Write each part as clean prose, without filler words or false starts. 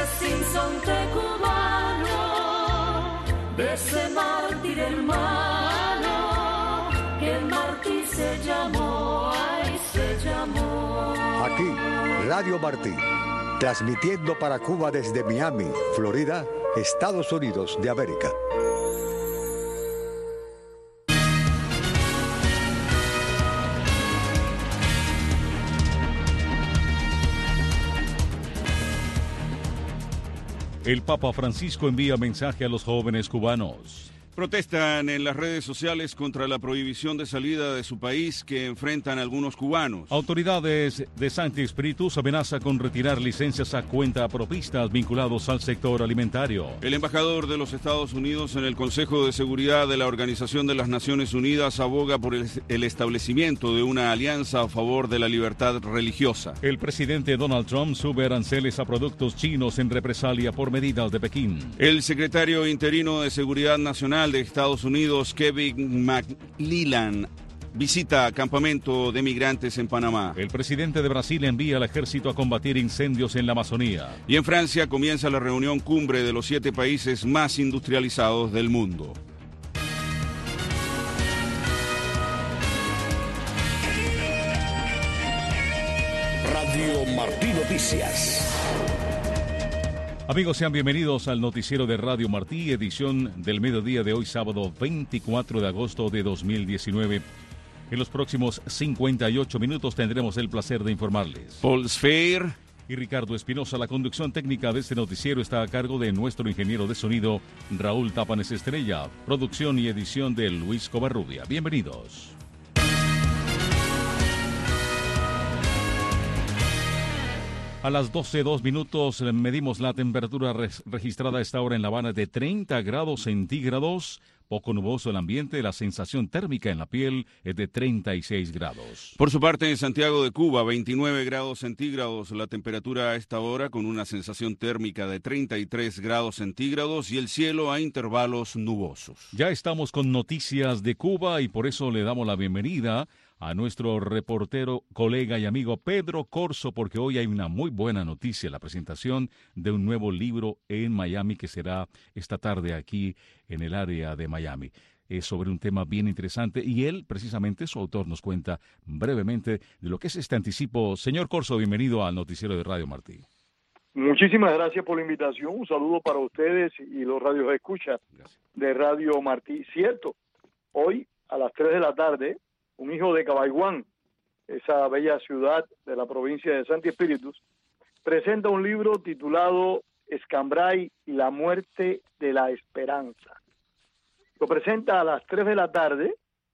sinsonte cubano, de ese mártir hermano, que el mártir se llamó, ay, se llamó. Aquí, Radio Martí, transmitiendo para Cuba desde Miami, Florida, Estados Unidos de América. El Papa Francisco envía mensaje a los jóvenes cubanos. Protestan en las redes sociales contra la prohibición de salida de su país que enfrentan algunos cubanos. Autoridades de Santi Espíritus amenaza con retirar licencias a cuentapropistas vinculados al sector alimentario. El embajador de los Estados Unidos en el Consejo de Seguridad de la Organización de las Naciones Unidas aboga por el establecimiento de una alianza a favor de la libertad religiosa. El presidente Donald Trump sube aranceles a productos chinos en represalia por medidas de Pekín. El secretario interino de Seguridad Nacional de Estados Unidos, Kevin McClellan, visita campamento de migrantes en Panamá. El presidente de Brasil envía al ejército a combatir incendios en la Amazonía. Y en Francia comienza la reunión cumbre de los 7 países más industrializados del mundo. Radio Martí Noticias. Amigos, sean bienvenidos al noticiero de Radio Martí, edición del mediodía de hoy, sábado 24 de agosto de 2019. En los próximos 58 minutos tendremos el placer de informarles. Paul Sfeir y Ricardo Espinosa. La conducción técnica de este noticiero está a cargo de nuestro ingeniero de sonido, Raúl Tapanes Estrella. Producción y edición de Luis Covarrubia. Bienvenidos. A las 12:02 medimos la temperatura registrada a esta hora en La Habana de 30 grados centígrados. Poco nuboso el ambiente, la sensación térmica en la piel es de 36 grados. Por su parte, en Santiago de Cuba, 29 grados centígrados la temperatura a esta hora, con una sensación térmica de 33 grados centígrados y el cielo a intervalos nubosos. Ya estamos con noticias de Cuba y por eso le damos la bienvenida a nuestro reportero, colega y amigo Pedro Corso, porque hoy hay una muy buena noticia, la presentación de un nuevo libro en Miami que será esta tarde aquí en el área de Miami. Es sobre un tema bien interesante y él, precisamente, su autor, nos cuenta brevemente de lo que es este anticipo. Señor Corso, bienvenido al noticiero de Radio Martí. Muchísimas gracias por la invitación. Un saludo para ustedes y los radios escucha de Radio Martí. Cierto, hoy a las 3 de la tarde, un hijo de Cabaiguán, esa bella ciudad de la provincia de Santi Espíritus, presenta un libro titulado Escambray, la muerte de la esperanza. Lo presenta a las 3 de la tarde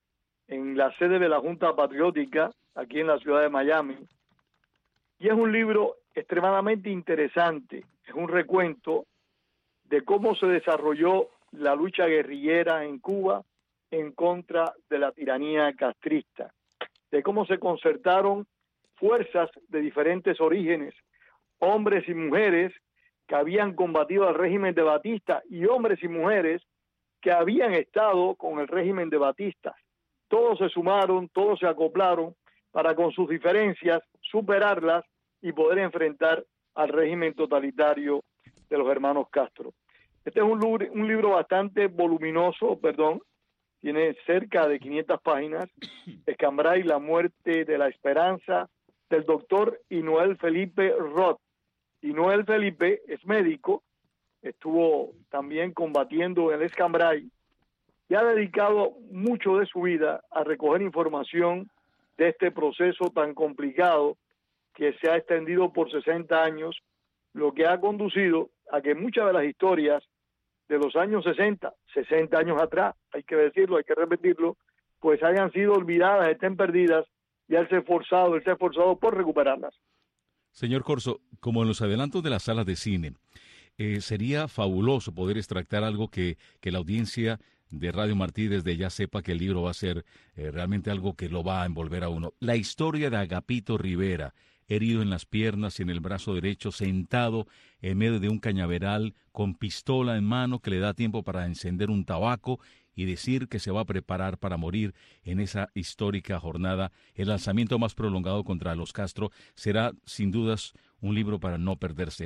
en la sede de la Junta Patriótica, aquí en la ciudad de Miami. Y es un libro extremadamente interesante. Es un recuento de cómo se desarrolló la lucha guerrillera en Cuba en contra de la tiranía castrista, de cómo se concertaron fuerzas de diferentes orígenes, hombres y mujeres que habían combatido al régimen de Batista y hombres y mujeres que habían estado con el régimen de Batista. Todos se sumaron, todos se acoplaron para con sus diferencias superarlas y poder enfrentar al régimen totalitario de los hermanos Castro. Este es un libro bastante voluminoso, tiene cerca de 500 páginas, Escambray, la muerte de la esperanza, del doctor Inoel Felipe Roth. Inoel Felipe es médico, estuvo también combatiendo en el Escambray y ha dedicado mucho de su vida a recoger información de este proceso tan complicado que se ha extendido por 60 años, lo que ha conducido a que muchas de las historias de los años 60 años atrás, hay que decirlo, hay que repetirlo, pues hayan sido olvidadas, estén perdidas, y él se ha esforzado por recuperarlas. Señor Corso, como en los adelantos de las salas de cine, sería fabuloso poder extractar algo que la audiencia de Radio Martí desde ya sepa que el libro va a ser realmente algo que lo va a envolver a uno. La historia de Agapito Rivera, herido en las piernas y en el brazo derecho, sentado en medio de un cañaveral con pistola en mano que le da tiempo para encender un tabaco y decir que se va a preparar para morir en esa histórica jornada. El lanzamiento más prolongado contra los Castro será, sin dudas, un libro para no perderse.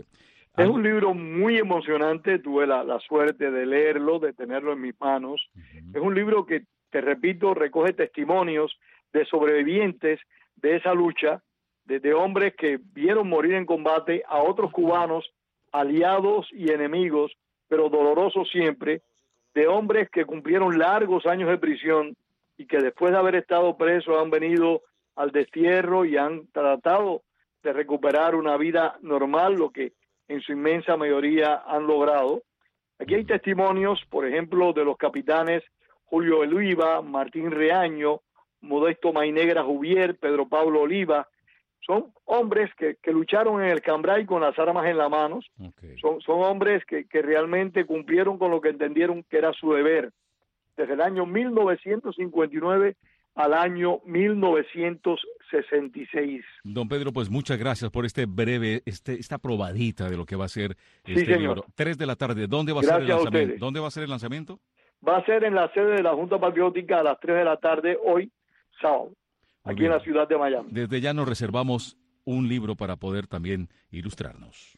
Es un libro muy emocionante, tuve la suerte de leerlo, de tenerlo en mis manos. Es un libro que, te repito, recoge testimonios de sobrevivientes de esa lucha, de hombres que vieron morir en combate a otros cubanos, aliados y enemigos, pero dolorosos siempre, de hombres que cumplieron largos años de prisión y que después de haber estado presos han venido al destierro y han tratado de recuperar una vida normal, lo que en su inmensa mayoría han logrado. Aquí hay testimonios, por ejemplo, de los capitanes Julio Oliva, Martín Reaño, Modesto Mainegra Juvier, Pedro Pablo Oliva. Son hombres que lucharon en el Cambrai con las armas en las manos. Okay. Son hombres que realmente cumplieron con lo que entendieron que era su deber. Desde el año 1959 al año 1966. Don Pedro, pues muchas gracias por esta probadita de lo que va a ser este señor. libro. 3 de la tarde, ¿dónde va a Gracias ser el a lanzamiento? ustedes. ¿Dónde va a ser el lanzamiento? Va a ser en la sede de la Junta Patriótica a las 3 de la tarde hoy, sábado, Muy aquí bien. en la ciudad de Miami. Desde ya nos reservamos un libro para poder también ilustrarnos.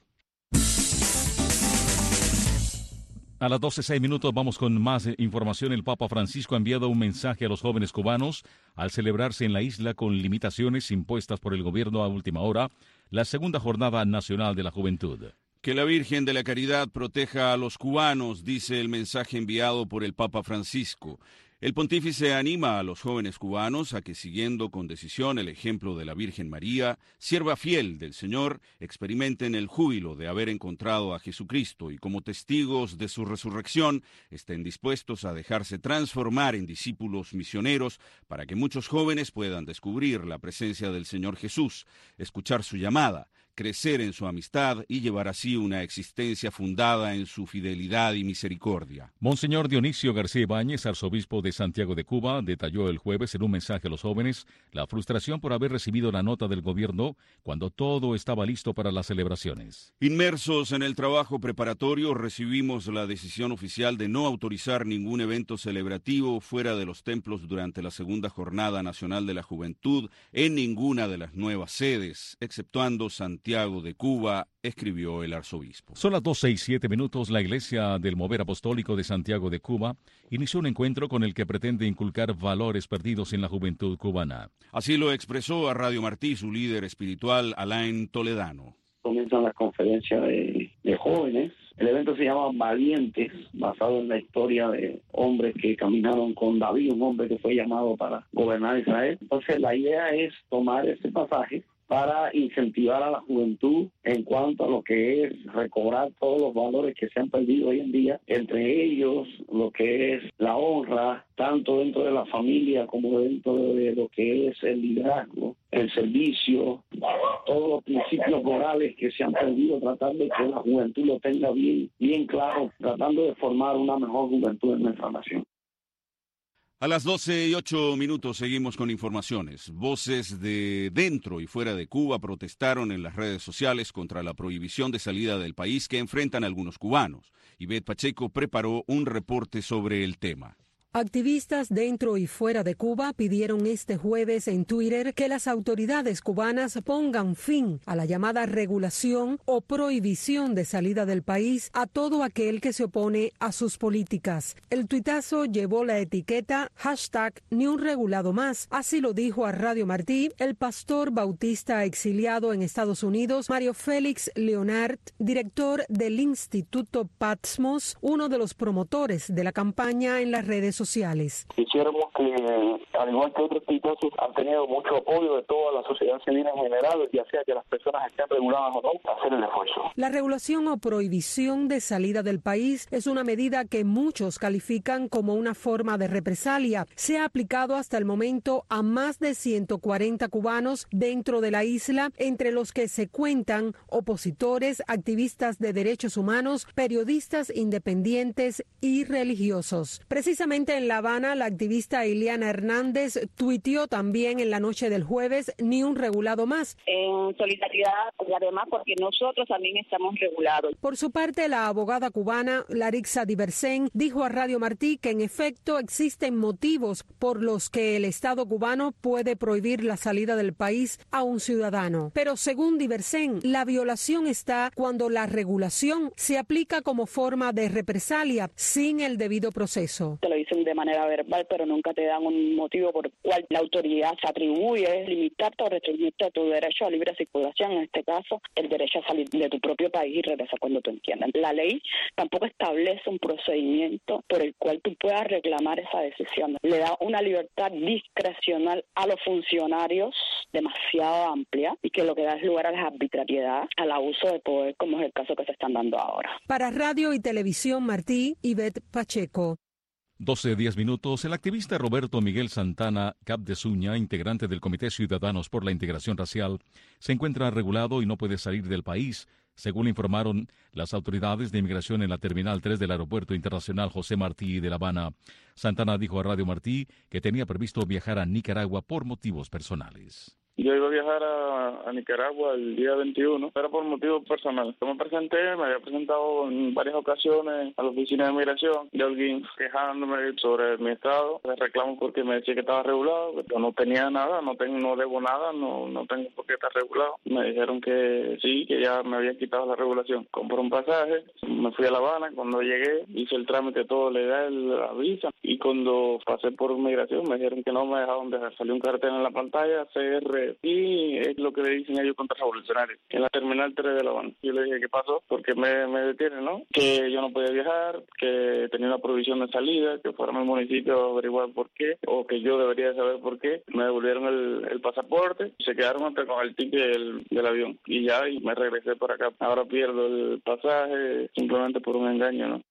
A las 12:06 vamos con más información. El Papa Francisco ha enviado un mensaje a los jóvenes cubanos al celebrarse en la isla con limitaciones impuestas por el gobierno a última hora la segunda Jornada Nacional de la Juventud. Que la Virgen de la Caridad proteja a los cubanos, dice el mensaje enviado por el Papa Francisco. El pontífice anima a los jóvenes cubanos a que, siguiendo con decisión el ejemplo de la Virgen María, sierva fiel del Señor, experimenten el júbilo de haber encontrado a Jesucristo y, como testigos de su resurrección, estén dispuestos a dejarse transformar en discípulos misioneros para que muchos jóvenes puedan descubrir la presencia del Señor Jesús, escuchar su llamada, crecer en su amistad y llevar así una existencia fundada en su fidelidad y misericordia. Monseñor Dionisio García Ibáñez, arzobispo de Santiago de Cuba, detalló el jueves en un mensaje a los jóvenes la frustración por haber recibido la nota del gobierno cuando todo estaba listo para las celebraciones. Inmersos en el trabajo preparatorio, recibimos la decisión oficial de no autorizar ningún evento celebrativo fuera de los templos durante la segunda Jornada Nacional de la Juventud en ninguna de las nuevas sedes, exceptuando Santiago de Cuba, escribió el arzobispo. Son las 12:07. La Iglesia del Mover Apostólico de Santiago de Cuba inició un encuentro con el que pretende inculcar valores perdidos en la juventud cubana. Así lo expresó a Radio Martí su líder espiritual, Alain Toledano. Comienzan las conferencias de jóvenes. El evento se llama Valientes, basado en la historia de hombres que caminaron con David, un hombre que fue llamado para gobernar Israel. Entonces la idea es tomar ese pasaje para incentivar a la juventud en cuanto a lo que es recobrar todos los valores que se han perdido hoy en día, entre ellos lo que es la honra, tanto dentro de la familia como dentro de lo que es el liderazgo, el servicio, todos los principios morales que se han perdido, tratando de que la juventud lo tenga bien claro, tratando de formar una mejor juventud en nuestra nación. A las 12:08 seguimos con informaciones. Voces de dentro y fuera de Cuba protestaron en las redes sociales contra la prohibición de salida del país que enfrentan algunos cubanos. Ivette Pacheco preparó un reporte sobre el tema. Activistas dentro y fuera de Cuba pidieron este jueves en Twitter que las autoridades cubanas pongan fin a la llamada regulación o prohibición de salida del país a todo aquel que se opone a sus políticas. El tuitazo llevó la etiqueta #NiUnRegulado+. Así lo dijo a Radio Martí el pastor bautista exiliado en Estados Unidos, Mario Félix Leonard, director del Instituto Patmos, uno de los promotores de la campaña en las redes sociales. Quisiéramos que, al igual que otros tuitazos, han tenido mucho apoyo de toda la sociedad civil en general, ya sea que las personas estén reguladas o no, hacer el esfuerzo. La regulación o prohibición de salida del país es una medida que muchos califican como una forma de represalia. Se ha aplicado hasta el momento a más de 140 cubanos dentro de la isla, entre los que se cuentan opositores, activistas de derechos humanos, periodistas independientes y religiosos. Precisamente parte, en La Habana, la activista Iliana Hernández tuiteó también en la noche del jueves: ni un regulado más. En solidaridad y además porque nosotros también estamos regulados. Por su parte, la abogada cubana Larixa Diversen dijo a Radio Martí que en efecto existen motivos por los que el Estado cubano puede prohibir la salida del país a un ciudadano. Pero según Diversen, la violación está cuando la regulación se aplica como forma de represalia sin el debido proceso. Te lo dicen de manera verbal, pero nunca te dan un motivo por el cual la autoridad se atribuye limitarte o restringirte tu derecho a libre circulación, en este caso el derecho a salir de tu propio país y regresar cuando tú entiendas. La ley tampoco establece un procedimiento por el cual tú puedas reclamar esa decisión. Le da una libertad discrecional a los funcionarios demasiado amplia y que lo que da es lugar a la arbitrariedad, al abuso de poder, como es el caso que se están dando ahora. Para Radio y Televisión Martí, Ivette Pacheco. 12:10. El activista Roberto Miguel Santana Capdesuña, integrante del Comité Ciudadanos por la Integración Racial, se encuentra regulado y no puede salir del país, según informaron las autoridades de inmigración en la Terminal 3 del Aeropuerto Internacional José Martí de La Habana. Santana dijo a Radio Martí que tenía previsto viajar a Nicaragua por motivos personales. Yo iba a viajar a Nicaragua el día 21, pero por motivos personales. Yo me había presentado en varias ocasiones a la oficina de migración de Holguín quejándome sobre mi estado. Les reclamo porque me decía que estaba regulado, que yo no tenía nada, no debo nada, no tengo por qué estar regulado. Me dijeron que sí, que ya me habían quitado la regulación. Compré un pasaje, me fui a La Habana. Cuando llegué hice el trámite todo legal, la visa, y cuando pasé por migración me dijeron que no me dejaban dejar. Salió un cartel en la pantalla, CR, y es lo que le dicen ellos contrarrevolucionarios en la Terminal 3 de La Habana. Yo le dije, ¿qué pasó? Porque me detienen, ¿no? Que yo no podía viajar, que tenía una prohibición de salida, que fuera al municipio a averiguar por qué, o que yo debería saber por qué. Me devolvieron el pasaporte y se quedaron hasta con el ticket del avión. Y me regresé por acá. Ahora pierdo el pasaje simplemente por un engaño, ¿no?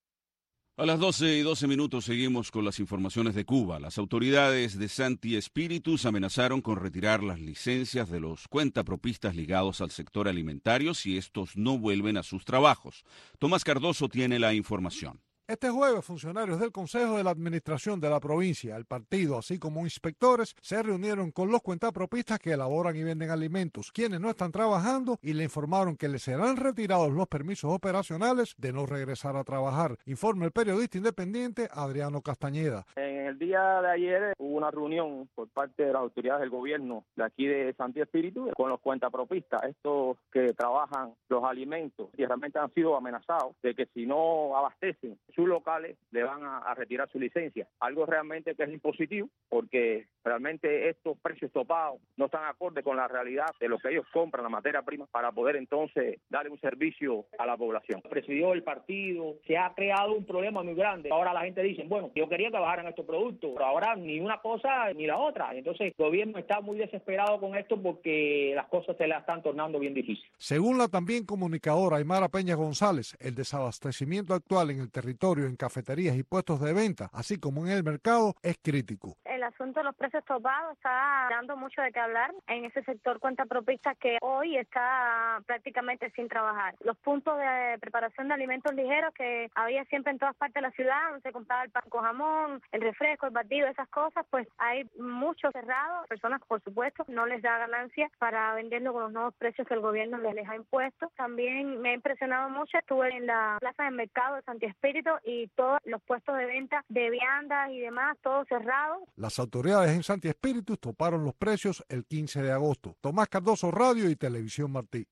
A las 12:12 seguimos con las informaciones de Cuba. Las autoridades de Santi Espíritus amenazaron con retirar las licencias de los cuentapropistas ligados al sector alimentario si estos no vuelven a sus trabajos. Tomás Cardoso tiene la información. Este jueves, funcionarios del Consejo de la Administración de la provincia, el partido, así como inspectores, se reunieron con los cuentapropistas que elaboran y venden alimentos, quienes no están trabajando, y le informaron que les serán retirados los permisos operacionales de no regresar a trabajar. Informa el periodista independiente Adriano Castañeda. En el día de ayer hubo una reunión por parte de las autoridades del gobierno de aquí de Santi Espíritu con los cuentapropistas, estos que trabajan los alimentos, y realmente han sido amenazados de que si no abastecen sus locales le van a retirar su licencia. Algo realmente que es impositivo, porque realmente estos precios topados no están acorde con la realidad de lo que ellos compran, la materia prima, para poder entonces darle un servicio a la población. Presidió el partido, se ha creado un problema muy grande. Ahora la gente dice, bueno, yo quería que bajaran estos productos, pero ahora ni una cosa ni la otra. Entonces el gobierno está muy desesperado con esto porque las cosas se le están tornando bien difíciles. Según la también comunicadora Aymara Peña González, el desabastecimiento actual en el territorio, en cafeterías y puestos de venta, así como en el mercado, es crítico. El asunto de los precios topados está dando mucho de qué hablar en ese sector cuentapropista que hoy está prácticamente sin trabajar. Los puntos de preparación de alimentos ligeros que había siempre en todas partes de la ciudad, donde se compraba el pan con jamón, el refresco, el batido, esas cosas, pues hay muchos cerrados. Personas, por supuesto, no les da ganancia para venderlo con los nuevos precios que el gobierno les ha impuesto. También me ha impresionado mucho, estuve en la plaza del mercado de Santi Espíritu y todos los puestos de venta de viandas y demás, todos cerrados. Las autoridades en Santi Espíritu toparon los precios el 15 de agosto. Tomás Cardoso, Radio y Televisión Martí.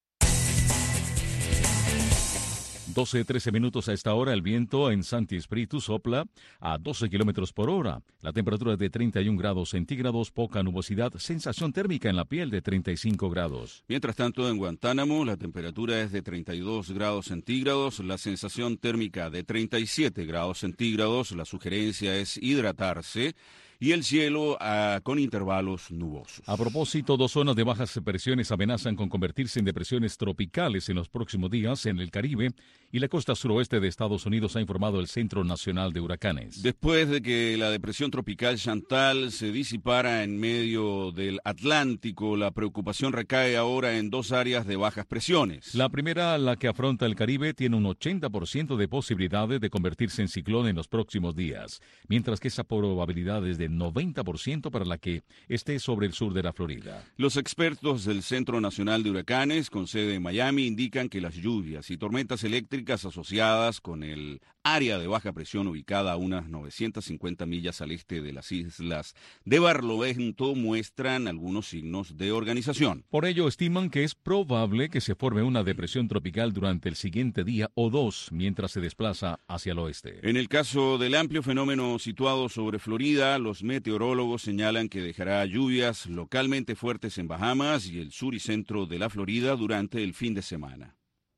12:13 a esta hora. El viento en Santi Espíritu sopla a 12 kilómetros por hora. La temperatura es de 31 grados centígrados, poca nubosidad, sensación térmica en la piel de 35 grados. Mientras tanto, en Guantánamo, la temperatura es de 32 grados centígrados, la sensación térmica de 37 grados centígrados. La sugerencia es hidratarse. y el cielo con intervalos nubosos. A propósito, 2 zonas de bajas presiones amenazan con convertirse en depresiones tropicales en los próximos días en el Caribe y la costa suroeste de Estados Unidos, ha informado el Centro Nacional de Huracanes. Después de que la depresión tropical Chantal se disipara en medio del Atlántico, la preocupación recae ahora en 2 áreas de bajas presiones. La primera, la que afronta el Caribe, tiene un 80% de posibilidades de convertirse en ciclón en los próximos días, mientras que esa probabilidad es de 90% para la que esté sobre el sur de la Florida. Los expertos del Centro Nacional de Huracanes, con sede en Miami, indican que las lluvias y tormentas eléctricas asociadas con el área de baja presión ubicada a unas 950 millas al este de las islas de Barlovento muestran algunos signos de organización. Por ello, estiman que es probable que se forme una depresión tropical durante el siguiente día o 2 mientras se desplaza hacia el oeste. En el caso del amplio fenómeno situado sobre Florida, los meteorólogos señalan que dejará lluvias localmente fuertes en Bahamas y el sur y centro de la Florida durante el fin de semana.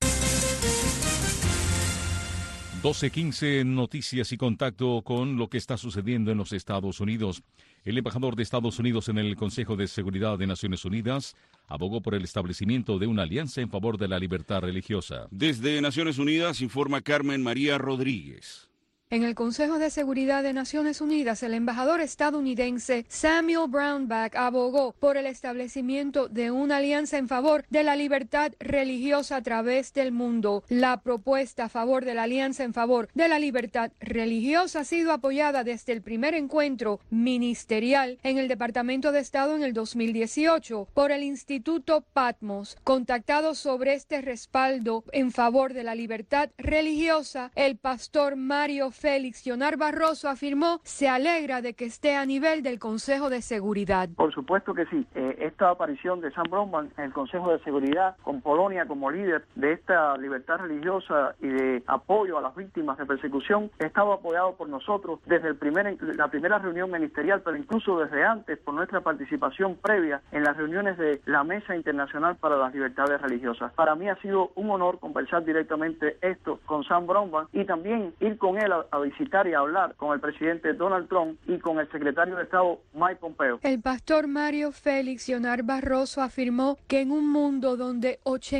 12:15, noticias y contacto con lo que está sucediendo en los Estados Unidos. El embajador de Estados Unidos en el Consejo de Seguridad de Naciones Unidas abogó por el establecimiento de una alianza en favor de la libertad religiosa. Desde Naciones Unidas informa Carmen María Rodríguez. En el Consejo de Seguridad de Naciones Unidas, el embajador estadounidense Samuel Brownback abogó por el establecimiento de una alianza en favor de la libertad religiosa a través del mundo. La propuesta a favor de la alianza en favor de la libertad religiosa ha sido apoyada desde el primer encuentro ministerial en el Departamento de Estado en el 2018 por el Instituto Patmos. Contactado sobre este respaldo en favor de la libertad religiosa, el pastor Mario Félix Leonard Barroso afirmó se alegra de que esté a nivel del Consejo de Seguridad. Por supuesto que sí. Esta aparición de Sam Brownback en el Consejo de Seguridad, con Polonia como líder de esta libertad religiosa y de apoyo a las víctimas de persecución, ha estado apoyado por nosotros desde la primera reunión ministerial, pero incluso desde antes por nuestra participación previa en las reuniones de la Mesa Internacional para las Libertades Religiosas. Para mí ha sido un honor conversar directamente esto con Sam Brownback y también ir con él a visitar y a hablar con el presidente Donald Trump y con el secretario de Estado Mike Pompeo. El pastor Mario Félix Leonard Barroso afirmó que en un mundo donde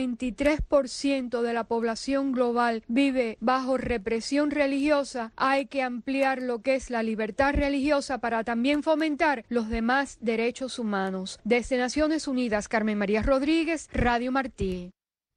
83% de la población global vive bajo represión religiosa, hay que ampliar lo que es la libertad religiosa para también fomentar los demás derechos humanos. Desde Naciones Unidas, Carmen María Rodríguez, Radio Martí.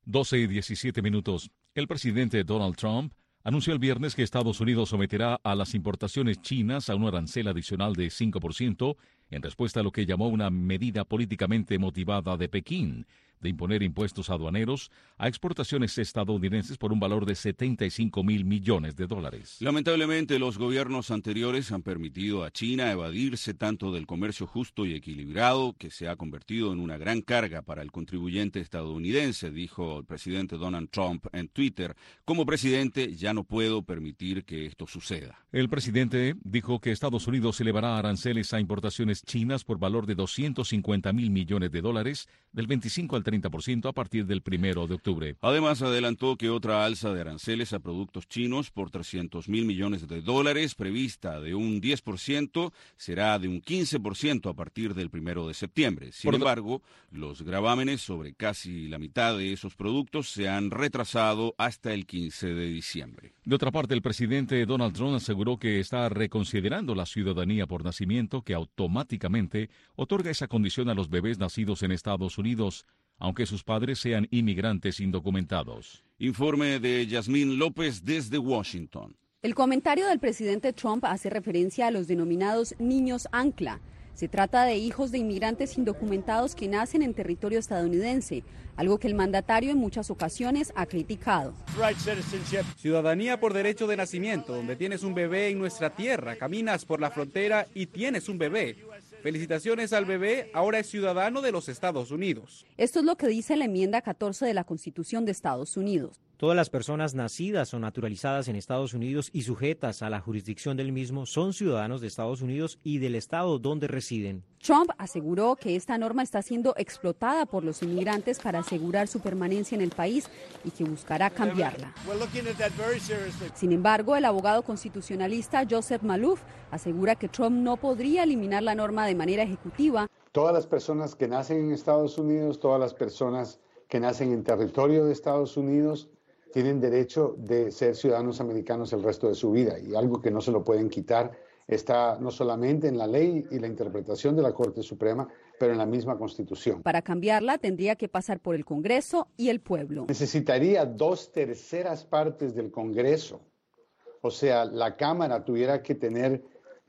12:17. El presidente Donald Trump anunció el viernes que Estados Unidos someterá a las importaciones chinas a un arancel adicional de 5% en respuesta a lo que llamó una medida políticamente motivada de Pekín de imponer impuestos aduaneros a exportaciones estadounidenses por un valor de $75,000 millones. Lamentablemente, los gobiernos anteriores han permitido a China evadirse tanto del comercio justo y equilibrado que se ha convertido en una gran carga para el contribuyente estadounidense, dijo el presidente Donald Trump en Twitter. Como presidente, ya no puedo permitir que esto suceda. El presidente dijo que Estados Unidos elevará aranceles a importaciones chinas por valor de $250,000 millones del 25 al 30% a partir del 1 de octubre. Además, adelantó que otra alza de aranceles a productos chinos por $300,000 millones prevista de un 10% será de un 15% a partir del 1 de septiembre. Sin embargo, los gravámenes sobre casi la mitad de esos productos se han retrasado hasta el 15 de diciembre. De otra parte, el presidente Donald Trump aseguró que está reconsiderando la ciudadanía por nacimiento que automáticamente otorga esa condición a los bebés nacidos en Estados Unidos, aunque sus padres sean inmigrantes indocumentados. Informe de Yasmín López desde Washington. El comentario del presidente Trump hace referencia a los denominados niños ancla. Se trata de hijos de inmigrantes indocumentados que nacen en territorio estadounidense, algo que el mandatario en muchas ocasiones ha criticado. Ciudadanía por derecho de nacimiento, donde tienes un bebé en nuestra tierra, caminas por la frontera y tienes un bebé. Felicitaciones al bebé, ahora es ciudadano de los Estados Unidos. Esto es lo que dice la enmienda 14 de la Constitución de Estados Unidos. Todas las personas nacidas o naturalizadas en Estados Unidos y sujetas a la jurisdicción del mismo son ciudadanos de Estados Unidos y del estado donde residen. Trump aseguró que esta norma está siendo explotada por los inmigrantes para asegurar su permanencia en el país y que buscará cambiarla. Sin embargo, el abogado constitucionalista Joseph Maloof asegura que Trump no podría eliminar la norma de manera ejecutiva. Todas las personas que nacen en Estados Unidos, todas las personas que nacen en territorio de Estados Unidos, tienen derecho de ser ciudadanos americanos el resto de su vida, y algo que no se lo pueden quitar está no solamente en la ley y la interpretación de la Corte Suprema, pero en la misma Constitución. Para cambiarla tendría que pasar por el Congreso y el pueblo. Necesitaría 2/3 partes del Congreso, o sea, la Cámara tuviera que tener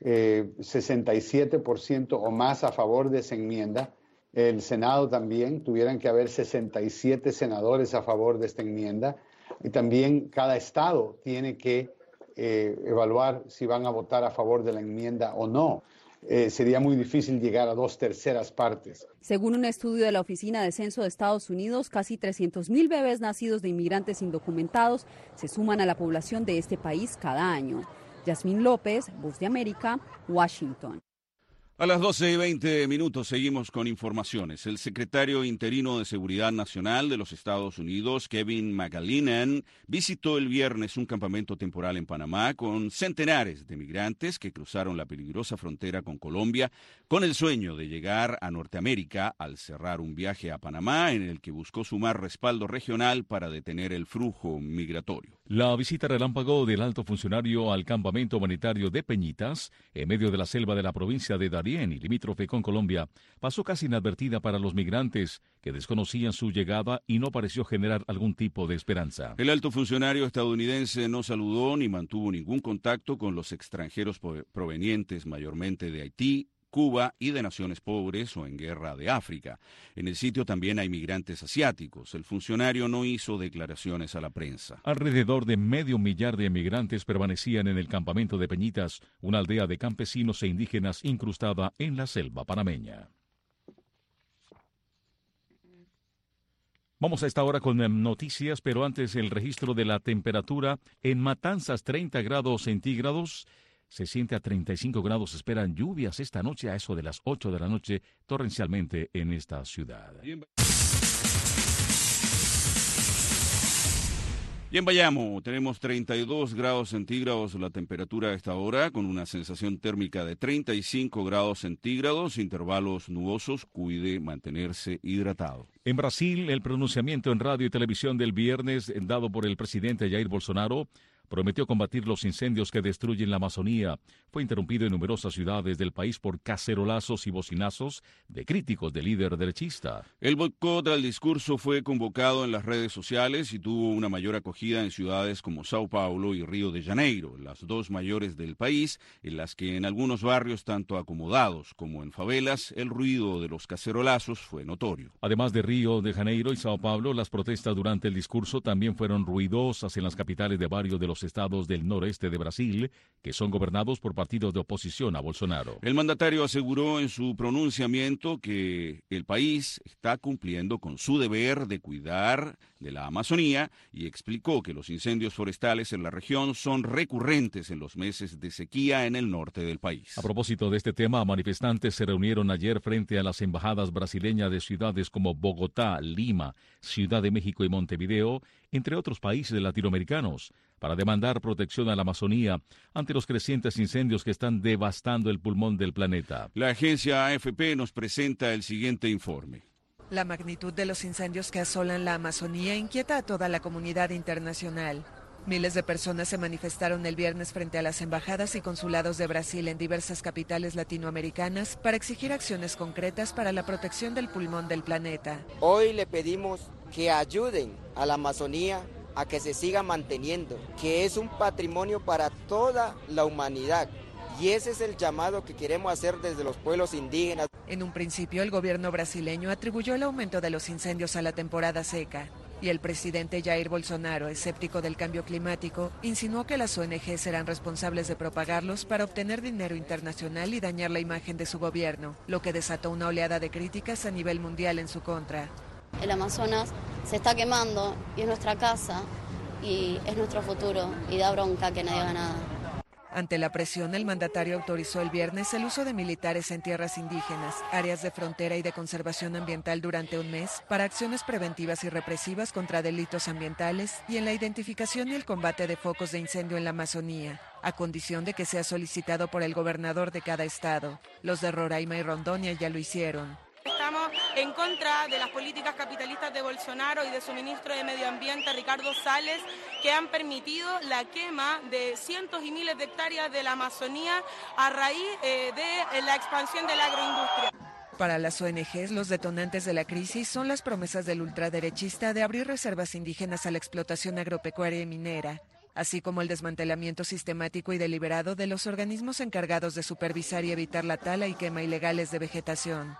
67% o más a favor de esa enmienda. El Senado también, tuvieran que haber 67 senadores a favor de esta enmienda. Y también cada estado tiene que evaluar si van a votar a favor de la enmienda o no. Sería muy difícil llegar a 2/3 partes. Según un estudio de la Oficina de Censo de Estados Unidos, casi 300,000 bebés nacidos de inmigrantes indocumentados se suman a la población de este país cada año. Yasmín López, Voz de América, Washington. A las 12:20 seguimos con informaciones. El secretario interino de Seguridad Nacional de los Estados Unidos, Kevin McAleenan, visitó el viernes un campamento temporal en Panamá con centenares de migrantes que cruzaron la peligrosa frontera con Colombia con el sueño de llegar a Norteamérica al cerrar un viaje a Panamá en el que buscó sumar respaldo regional para detener el flujo migratorio. La visita relámpago del alto funcionario al campamento humanitario de Peñitas, en medio de la selva de la provincia de Darién y limítrofe con Colombia, pasó casi inadvertida para los migrantes que desconocían su llegada y no pareció generar algún tipo de esperanza. El alto funcionario estadounidense no saludó ni mantuvo ningún contacto con los extranjeros provenientes mayormente de Haití, Cuba y de naciones pobres o en guerra de África. En el sitio también hay migrantes asiáticos. El funcionario no hizo declaraciones a la prensa. Alrededor de 500,000 de migrantes permanecían en el campamento de Peñitas, una aldea de campesinos e indígenas incrustada en la selva panameña. Vamos a esta hora con noticias, pero antes el registro de la temperatura en Matanzas, 30 grados centígrados. Se siente a 35 grados, esperan lluvias esta noche a eso de las 8 de la noche, torrencialmente en esta ciudad. Y en Bayamo tenemos 32 grados centígrados la temperatura a esta hora, con una sensación térmica de 35 grados centígrados, intervalos nubosos, cuide mantenerse hidratado. En Brasil, el pronunciamiento en radio y televisión del viernes dado por el presidente Jair Bolsonaro prometió combatir los incendios que destruyen la Amazonía. Fue interrumpido en numerosas ciudades del país por cacerolazos y bocinazos de críticos del líder derechista. El boicot al discurso fue convocado en las redes sociales y tuvo una mayor acogida en ciudades como Sao Paulo y Río de Janeiro, las dos mayores del país, en las que en algunos barrios tanto acomodados como en favelas el ruido de los cacerolazos fue notorio. Además de Río de Janeiro y Sao Paulo, las protestas durante el discurso también fueron ruidosas en las capitales de varios de los estados del noreste de Brasil, que son gobernados por partidos de oposición a Bolsonaro. El mandatario aseguró en su pronunciamiento que el país está cumpliendo con su deber de cuidar de la Amazonía y explicó que los incendios forestales en la región son recurrentes en los meses de sequía en el norte del país. A propósito de este tema, manifestantes se reunieron ayer frente a las embajadas brasileñas de ciudades como Bogotá, Lima, Ciudad de México y Montevideo, entre otros países latinoamericanos, para demandar protección a la Amazonía ante los crecientes incendios que están devastando el pulmón del planeta. La agencia AFP nos presenta el siguiente informe. La magnitud de los incendios que asolan la Amazonía inquieta a toda la comunidad internacional. Miles de personas se manifestaron el viernes frente a las embajadas y consulados de Brasil en diversas capitales latinoamericanas para exigir acciones concretas para la protección del pulmón del planeta. Hoy le pedimos que ayuden a la Amazonía a que se siga manteniendo, que es un patrimonio para toda la humanidad. Y ese es el llamado que queremos hacer desde los pueblos indígenas. En un principio, el gobierno brasileño atribuyó el aumento de los incendios a la temporada seca. Y el presidente Jair Bolsonaro, escéptico del cambio climático, insinuó que las ONG serán responsables de propagarlos para obtener dinero internacional y dañar la imagen de su gobierno, lo que desató una oleada de críticas a nivel mundial en su contra. El Amazonas se está quemando y es nuestra casa y es nuestro futuro y da bronca que nadie haga nada. Ante la presión, el mandatario autorizó el viernes el uso de militares en tierras indígenas, áreas de frontera y de conservación ambiental durante un mes para acciones preventivas y represivas contra delitos ambientales y en la identificación y el combate de focos de incendio en la Amazonía, a condición de que sea solicitado por el gobernador de cada estado. Los de Roraima y Rondônia ya lo hicieron. Estamos en contra de las políticas capitalistas de Bolsonaro y de su ministro de Medio Ambiente, Ricardo Salles, que han permitido la quema de cientos y miles de hectáreas de la Amazonía a raíz de la expansión de la agroindustria. Para las ONGs, los detonantes de la crisis son las promesas del ultraderechista de abrir reservas indígenas a la explotación agropecuaria y minera, así como el desmantelamiento sistemático y deliberado de los organismos encargados de supervisar y evitar la tala y quema ilegales de vegetación.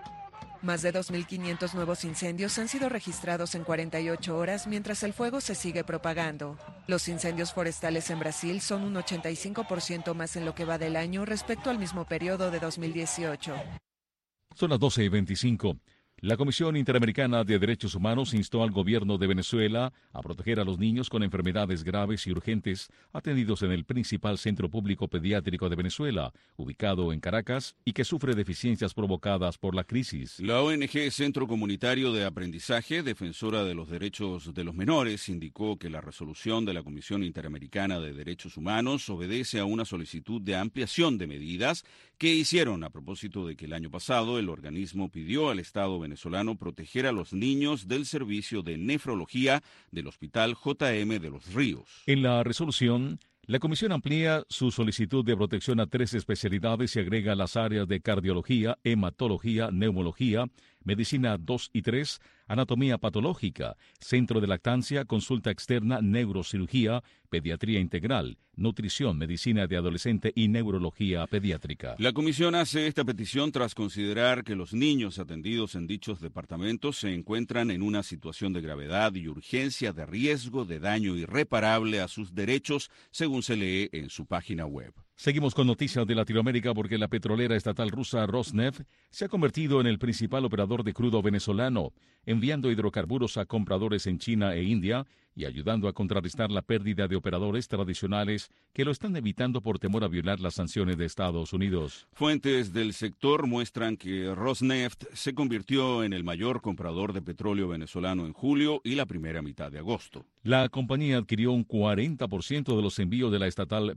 Más de 2.500 nuevos incendios han sido registrados en 48 horas mientras el fuego se sigue propagando. Los incendios forestales en Brasil son un 85% más en lo que va del año respecto al mismo periodo de 2018. Son las 12:25. La Comisión Interamericana de Derechos Humanos instó al gobierno de Venezuela a proteger a los niños con enfermedades graves y urgentes atendidos en el principal centro público pediátrico de Venezuela, ubicado en Caracas, y que sufre deficiencias provocadas por la crisis. La ONG Centro Comunitario de Aprendizaje, defensora de los derechos de los menores, indicó que la resolución de la Comisión Interamericana de Derechos Humanos obedece a una solicitud de ampliación de medidas que hicieron a propósito de que el año pasado el organismo pidió al Estado venezolano proteger a los niños del servicio de nefrología del Hospital JM de Los Ríos. En la resolución, la Comisión amplía su solicitud de protección a 3 especialidades y agrega las áreas de cardiología, hematología, neumología, medicina 2 y 3, anatomía patológica, centro de lactancia, consulta externa, neurocirugía, pediatría integral, nutrición, medicina de adolescente y neurología pediátrica. La comisión hace esta petición tras considerar que los niños atendidos en dichos departamentos se encuentran en una situación de gravedad y urgencia de riesgo de daño irreparable a sus derechos, según se lee en su página web. Seguimos con noticias de Latinoamérica porque la petrolera estatal rusa Rosneft se ha convertido en el principal operador de crudo venezolano, enviando hidrocarburos a compradores en China e India y ayudando a contrarrestar la pérdida de operadores tradicionales que lo están evitando por temor a violar las sanciones de Estados Unidos. Fuentes del sector muestran que Rosneft se convirtió en el mayor comprador de petróleo venezolano en julio y la primera mitad de agosto. La compañía adquirió un 40% de los envíos de la estatal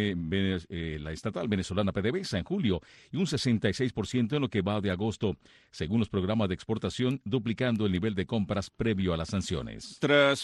venezolana PDVSA en julio y un 66% en lo que va de agosto, según los programas de exportación, duplicando el nivel de compras previo a las sanciones. Tres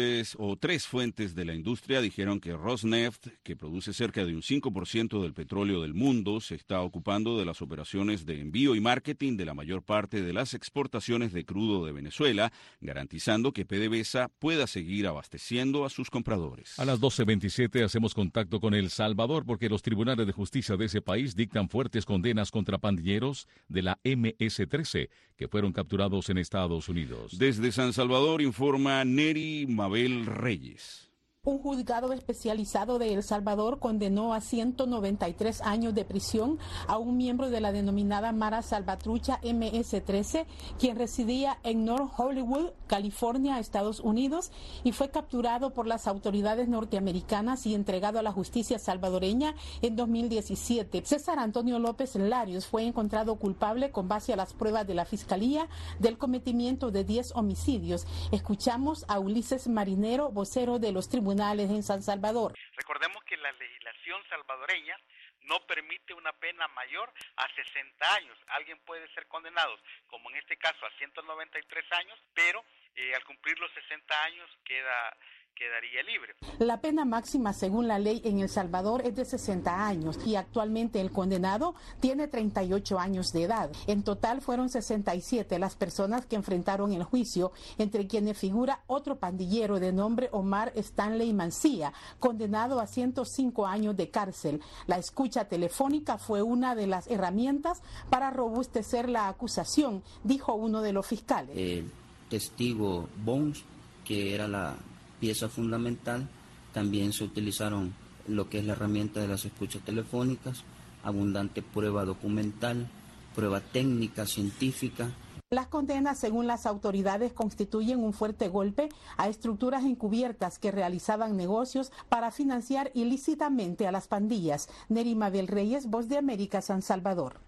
fuentes de la industria dijeron que Rosneft, que produce cerca de un 5% del petróleo del mundo, se está ocupando de las operaciones de envío y marketing de la mayor parte de las exportaciones de crudo de Venezuela, garantizando que PDVSA pueda seguir abasteciendo a sus compradores. A las 12:27 hacemos contacto con El Salvador porque los tribunales de justicia de ese país dictan fuertes condenas contra pandilleros de la MS-13 que fueron capturados en Estados Unidos. Desde San Salvador informa Neri Mabel Reyes. Un juzgado especializado de El Salvador condenó a 193 años de prisión a un miembro de la denominada Mara Salvatrucha MS-13, quien residía en North Hollywood, California, Estados Unidos, y fue capturado por las autoridades norteamericanas y entregado a la justicia salvadoreña en 2017. César Antonio López Larios fue encontrado culpable con base a las pruebas de la Fiscalía del cometimiento de 10 homicidios. Escuchamos a Ulises Marinero, vocero de los tribunales en San Salvador. Recordemos que la legislación salvadoreña no permite una pena mayor a 60 años. Alguien puede ser condenado, como en este caso, a 193 años, pero al cumplir los 60 años quedaría libre. La pena máxima según la ley en El Salvador es de 60 años y actualmente el condenado tiene 38 años de edad. En total fueron 67 las personas que enfrentaron el juicio, entre quienes figura otro pandillero de nombre Omar Stanley Mancía, condenado a 105 años de cárcel. La escucha telefónica fue una de las herramientas para robustecer la acusación, dijo uno de los fiscales. El testigo Bones, que era la pieza fundamental, también se utilizaron lo que es la herramienta de las escuchas telefónicas, abundante prueba documental, prueba técnica, científica. Las condenas, según las autoridades, constituyen un fuerte golpe a estructuras encubiertas que realizaban negocios para financiar ilícitamente a las pandillas. Nerima Del Reyes, Voz de América, San Salvador.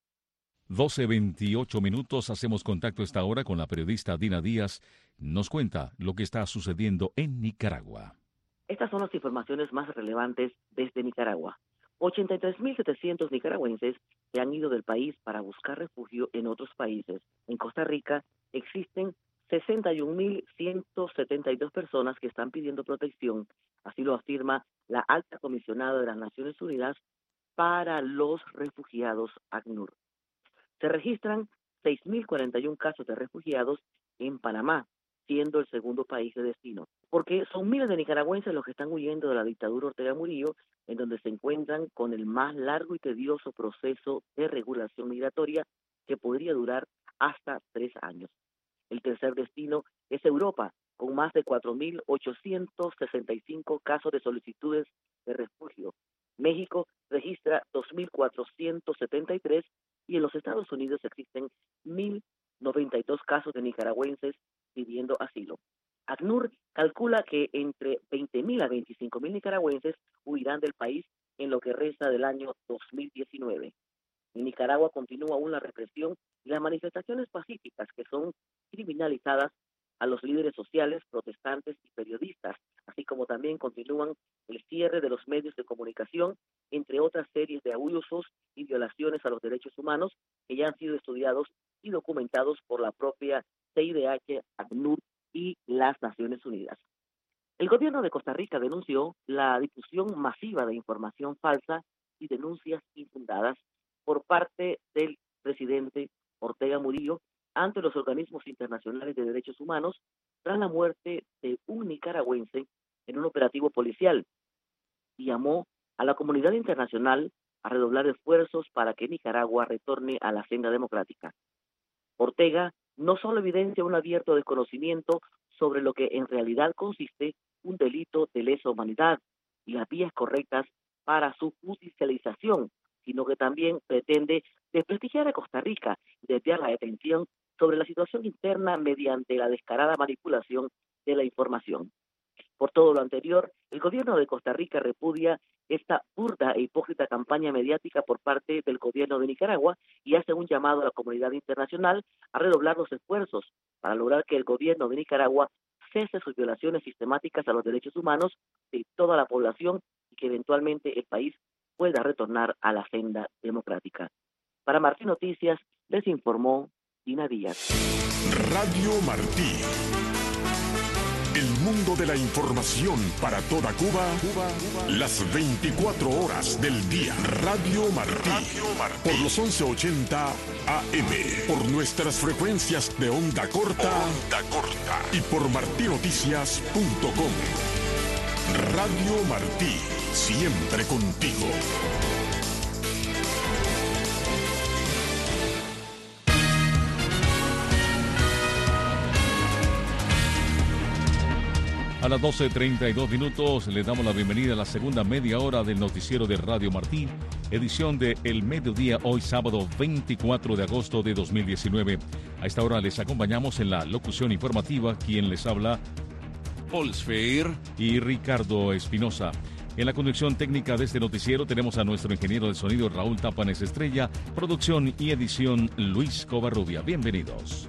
12:28 minutos. Hacemos contacto esta hora con la periodista Dina Díaz. Nos cuenta lo que está sucediendo en Nicaragua. Estas son las informaciones más relevantes desde Nicaragua. 83.700 nicaragüenses se han ido del país para buscar refugio en otros países. En Costa Rica existen 61.172 personas que están pidiendo protección, así lo afirma la alta comisionada de las Naciones Unidas para los refugiados, ACNUR. Se registran 6.041 casos de refugiados en Panamá, siendo el segundo país de destino, porque son miles de nicaragüenses los que están huyendo de la dictadura Ortega Murillo, en donde se encuentran con el más largo y tedioso proceso de regulación migratoria que podría durar hasta 3 años. El tercer destino es Europa, con más de 4.865 casos de solicitudes de refugio. México registra 2.473 y en los Estados Unidos existen 1.092 casos de nicaragüenses pidiendo asilo. ACNUR calcula que entre 20.000 a 25.000 nicaragüenses huirán del país en lo que resta del año 2019. En Nicaragua continúa aún la represión y las manifestaciones pacíficas que son criminalizadas a los líderes sociales, protestantes y periodistas, así como también continúan el cierre de los medios de comunicación, entre otras series de abusos y violaciones a los derechos humanos que ya han sido estudiados y documentados por la propia CIDH, ACNUR y las Naciones Unidas. El gobierno de Costa Rica denunció la difusión masiva de información falsa y denuncias infundadas por parte del presidente Ortega Murillo ante los organismos internacionales de derechos humanos tras la muerte de un nicaragüense en un operativo policial, y llamó a la comunidad internacional a redoblar esfuerzos para que Nicaragua retorne a la senda democrática. Ortega no solo evidencia un abierto desconocimiento sobre lo que en realidad consiste un delito de lesa humanidad y las vías correctas para su judicialización, sino que también pretende desprestigiar a Costa Rica y desviar la atención sobre la situación interna mediante la descarada manipulación de la información. Por todo lo anterior, el gobierno de Costa Rica repudia esta burda e hipócrita campaña mediática por parte del gobierno de Nicaragua y hace un llamado a la comunidad internacional a redoblar los esfuerzos para lograr que el gobierno de Nicaragua cese sus violaciones sistemáticas a los derechos humanos de toda la población y que eventualmente el país pueda retornar a la senda democrática. Para Martí Noticias, les informó Dina Díaz. Radio Martí. El mundo de la información para toda Cuba, las 24 horas del día. Radio Martí. Por los 1180 AM. Por nuestras frecuencias de onda corta. Y por martinoticias.com. Radio Martí. Siempre contigo. A las 12:32 minutos le damos la bienvenida a la segunda media hora del noticiero de Radio Martí, edición de El Mediodía, hoy sábado 24 de agosto de 2019. A esta hora les acompañamos en la locución informativa, quien les habla, Paul Sfeir y Ricardo Espinosa. En la conducción técnica de este noticiero tenemos a nuestro ingeniero de sonido Raúl Tapanes Estrella, producción y edición Luis Covarrubia. Bienvenidos.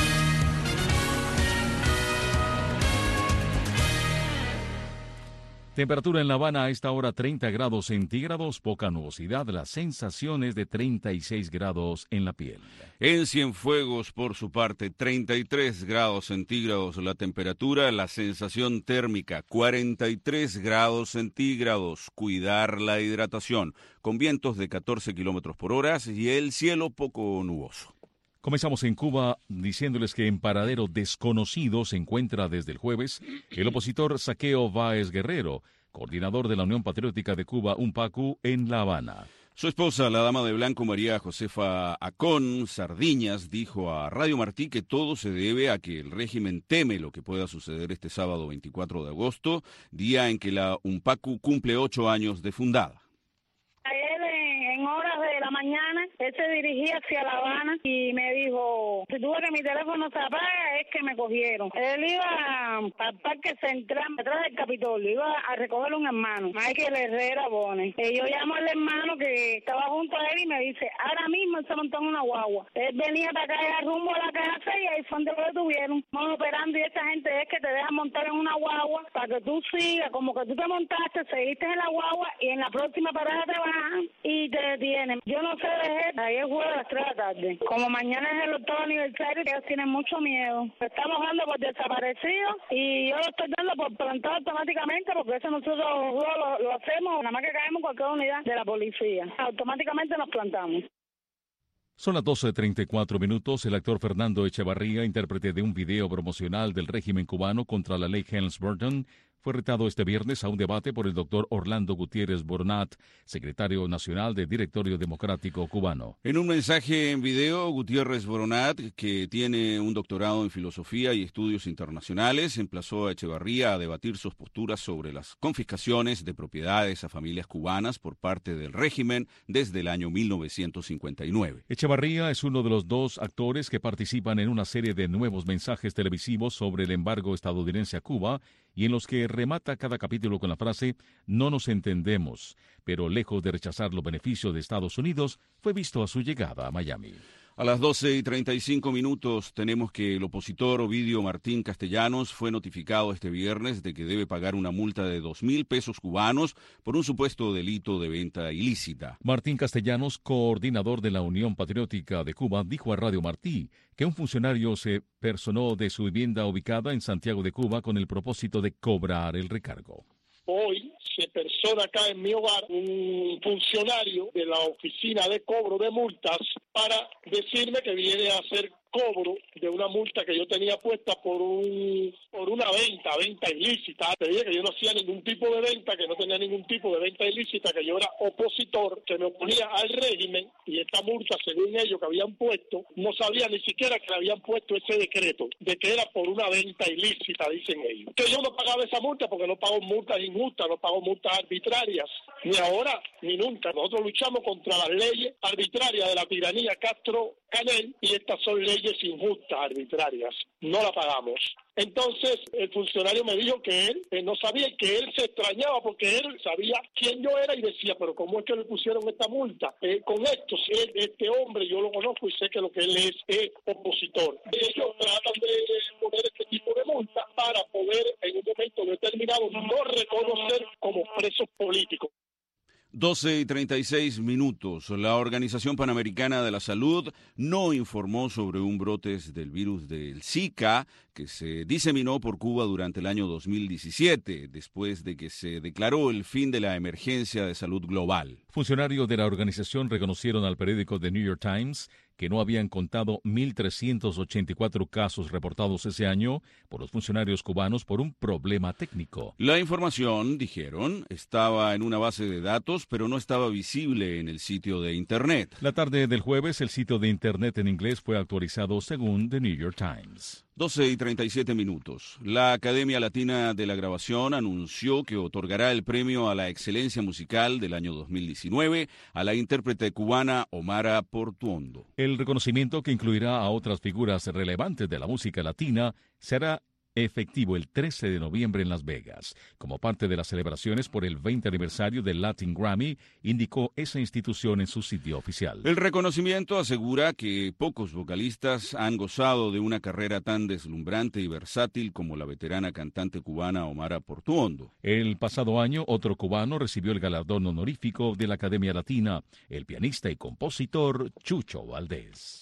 Temperatura en La Habana a esta hora 30 grados centígrados, poca nubosidad, las sensaciones de 36 grados en la piel. En Cienfuegos, por su parte, 33 grados centígrados la temperatura, la sensación térmica 43 grados centígrados. Cuidar la hidratación, con vientos de 14 kilómetros por hora y el cielo poco nuboso. Comenzamos en Cuba diciéndoles que en paradero desconocido se encuentra desde el jueves el opositor Zaqueo Báez Guerrero, coordinador de la Unión Patriótica de Cuba, UNPACU, en La Habana. Su esposa, la dama de blanco María Josefa Acón Sardiñas, dijo a Radio Martí que todo se debe a que el régimen teme lo que pueda suceder este sábado 24 de agosto, día en que la UNPACU cumple 8 años de fundada. Ayer en horas de la mañana Él se dirigía hacia La Habana y me dijo, si tuve que mi teléfono se apaga es que me cogieron. Él iba al Parque Central, detrás del Capitolio, iba a recoger un hermano, Michael Herrera Bones. Yo llamo al hermano que estaba junto a él y me dice, ahora mismo él se montó en una guagua. Él venía para acá rumbo a la casa y ahí fue donde lo detuvieron. Vamos operando y esta gente es que te dejan montar en una guagua para que tú sigas, como que tú te montaste, seguiste en la guagua y en la próxima parada te bajan y te detienen. Yo no sé de él, ahí es jueves a las 3 de la tarde. Como mañana es el octavo aniversario, ellos tienen mucho miedo. Estamos dando por desaparecidos y yo lo estoy dando por plantado automáticamente porque eso nosotros lo hacemos, nada más que caemos en cualquier unidad de la policía. Automáticamente nos plantamos. Son las 12:34 minutos. El actor Fernando Echevarría, intérprete de un video promocional del régimen cubano contra la ley Helms-Burton, fue retado este viernes a un debate por el doctor Orlando Gutiérrez Boronat, secretario nacional del Directorio Democrático Cubano. En un mensaje en video, Gutiérrez Boronat, que tiene un doctorado en filosofía y estudios internacionales, emplazó a Echevarría a debatir sus posturas sobre las confiscaciones de propiedades a familias cubanas por parte del régimen desde el año 1959. Echevarría es uno de los 2 actores que participan en una serie de nuevos mensajes televisivos sobre el embargo estadounidense a Cuba y en los que remata cada capítulo con la frase «No nos entendemos», pero lejos de rechazar los beneficios de Estados Unidos, fue visto a su llegada a Miami. A las 12:35 minutos tenemos que el opositor Ovidio Martín Castellanos fue notificado este viernes de que debe pagar una multa de 2,000 pesos cubanos por un supuesto delito de venta ilícita. Martín Castellanos, coordinador de la Unión Patriótica de Cuba, dijo a Radio Martí que un funcionario se personó de su vivienda ubicada en Santiago de Cuba con el propósito de cobrar el recargo. Hoy se persona acá en mi hogar un funcionario de la oficina de cobro de multas para decirme que viene a hacer cobro de una multa que yo tenía puesta por una venta ilícita. Te dije que yo no hacía ningún tipo de venta, que no tenía ningún tipo de venta ilícita, que yo era opositor, que me oponía al régimen, y esta multa, según ellos que habían puesto, no sabía ni siquiera que le habían puesto ese decreto, de que era por una venta ilícita, dicen ellos. Que yo no pagaba esa multa porque no pago multas injustas, no pago multas arbitrarias, ni ahora ni nunca. Nosotros luchamos contra las leyes arbitrarias de la tiranía Castro-Canel y estas son leyes injustas, arbitrarias. No la pagamos. Entonces el funcionario me dijo que él no sabía y que él se extrañaba porque él sabía quién yo era y decía, pero ¿cómo es que le pusieron esta multa? Con esto, este hombre yo lo conozco y sé que lo que él es opositor. Ellos tratan de poner este tipo de multa para poder en un momento determinado no reconocer como presos políticos. 12:36 minutos. La Organización Panamericana de la Salud no informó sobre un brote del virus del Zika que se diseminó por Cuba durante el año 2017, después de que se declaró el fin de la emergencia de salud global. Funcionarios de la organización reconocieron al periódico The New York Times que no habían contado 1.384 casos reportados ese año por los funcionarios cubanos por un problema técnico. La información, dijeron, estaba en una base de datos, pero no estaba visible en el sitio de Internet. La tarde del jueves, el sitio de Internet en inglés fue actualizado según The New York Times. 12:37 minutos. La Academia Latina de la Grabación anunció que otorgará el premio a la excelencia musical del año 2019 a la intérprete cubana Omara Portuondo. El reconocimiento, que incluirá a otras figuras relevantes de la música latina, será efectivo el 13 de noviembre en Las Vegas, como parte de las celebraciones por el 20 aniversario del Latin Grammy, indicó esa institución en su sitio oficial. El reconocimiento asegura que pocos vocalistas han gozado de una carrera tan deslumbrante y versátil como la veterana cantante cubana Omara Portuondo. El pasado año, otro cubano recibió el galardón honorífico de la Academia Latina, el pianista y compositor Chucho Valdés.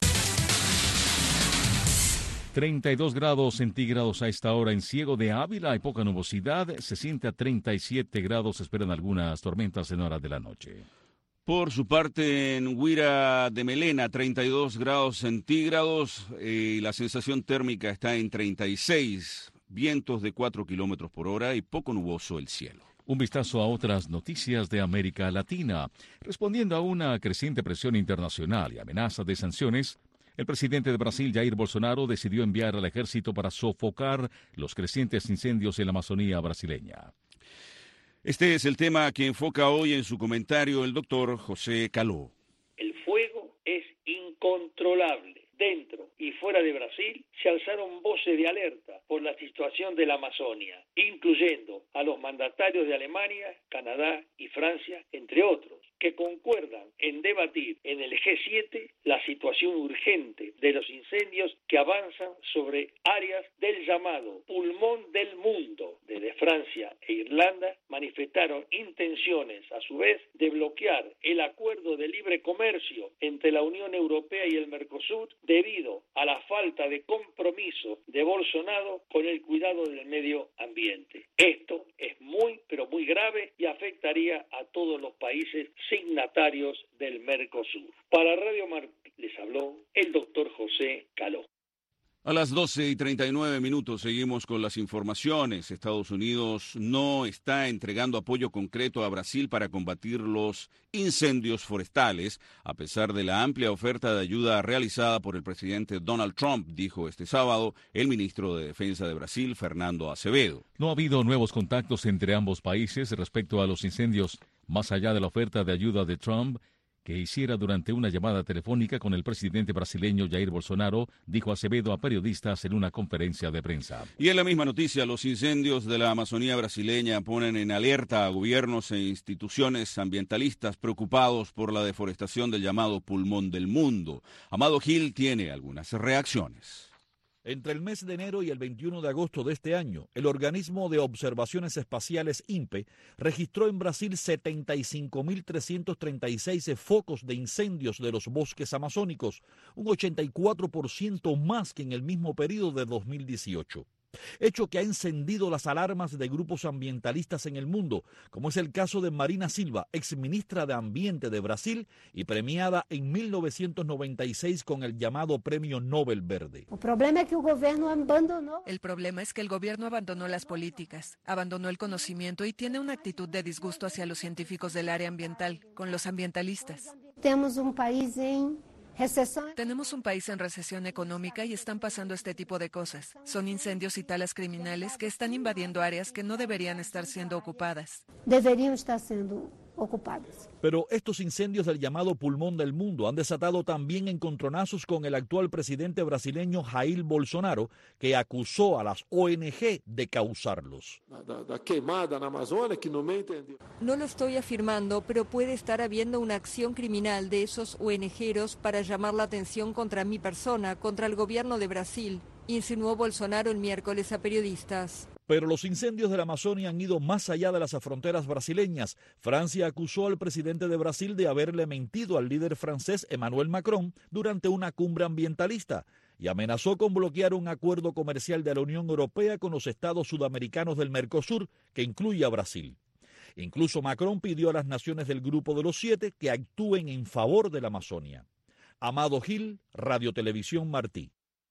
32 grados centígrados a esta hora en Ciego de Ávila. Hay poca nubosidad. Se siente a 37 grados. Se esperan algunas tormentas en horas de la noche. Por su parte, en Huira de Melena, 32 grados centígrados. La sensación térmica está en 36. Vientos de 4 kilómetros por hora y poco nuboso el cielo. Un vistazo a otras noticias de América Latina. Respondiendo a una creciente presión internacional y amenazas de sanciones, el presidente de Brasil, Jair Bolsonaro, decidió enviar al ejército para sofocar los crecientes incendios en la Amazonía brasileña. Este es el tema que enfoca hoy en su comentario el doctor José Caló. El fuego incontrolable. Dentro y fuera de Brasil se alzaron voces de alerta por la situación de la Amazonia, incluyendo a los mandatarios de Alemania, Canadá y Francia, entre otros, que concuerdan en debatir en el G7 la situación urgente de los incendios que avanzan sobre áreas del llamado pulmón del mundo. Desde Francia e Irlanda manifestaron intenciones, a su vez, de bloquear el acuerdo de libre comercio entre la Unión Europea y el Mercosur debido a la falta de compromiso de Bolsonaro con el cuidado del medio ambiente. Esto es muy, pero muy grave y afectaría a todos los países signatarios del Mercosur. Para Radio Martí les habló el doctor José Caló. A las 12:39 seguimos con las informaciones. Estados Unidos no está entregando apoyo concreto a Brasil para combatir los incendios forestales, a pesar de la amplia oferta de ayuda realizada por el presidente Donald Trump, dijo este sábado el ministro de Defensa de Brasil, Fernando Azevedo. No ha habido nuevos contactos entre ambos países respecto a los incendios, más allá de la oferta de ayuda de Trump que hiciera durante una llamada telefónica con el presidente brasileño Jair Bolsonaro, dijo Azevedo a periodistas en una conferencia de prensa. Y en la misma noticia, los incendios de la Amazonía brasileña ponen en alerta a gobiernos e instituciones ambientalistas preocupados por la deforestación del llamado pulmón del mundo. Amado Gil tiene algunas reacciones. Entre el mes de enero y el 21 de agosto de este año, el Organismo de Observaciones Espaciales INPE registró en Brasil 75.336 focos de incendios de los bosques amazónicos, un 84% más que en el mismo periodo de 2018. Hecho que ha encendido las alarmas de grupos ambientalistas en el mundo, como es el caso de Marina Silva, exministra de Ambiente de Brasil y premiada en 1996 con el llamado Premio Nobel Verde. El problema es que el gobierno abandonó las políticas, abandonó el conocimiento y tiene una actitud de disgusto hacia los científicos del área ambiental, con los ambientalistas. Tenemos un país en recesión económica y están pasando este tipo de cosas. Son incendios y talas criminales que están invadiendo áreas que no deberían estar siendo ocupadas. Pero estos incendios del llamado pulmón del mundo han desatado también encontronazos con el actual presidente brasileño Jair Bolsonaro, que acusó a las ONG de causarlos. No lo estoy afirmando, pero puede estar habiendo una acción criminal de esos ONGeros para llamar la atención contra mi persona, contra el gobierno de Brasil, insinuó Bolsonaro el miércoles a periodistas. Pero los incendios de la Amazonia han ido más allá de las fronteras brasileñas. Francia acusó al presidente de Brasil de haberle mentido al líder francés Emmanuel Macron durante una cumbre ambientalista y amenazó con bloquear un acuerdo comercial de la Unión Europea con los estados sudamericanos del Mercosur, que incluye a Brasil. Incluso Macron pidió a las naciones del Grupo de los 7 que actúen en favor de la Amazonia. Amado Gil, Radio Televisión Martí.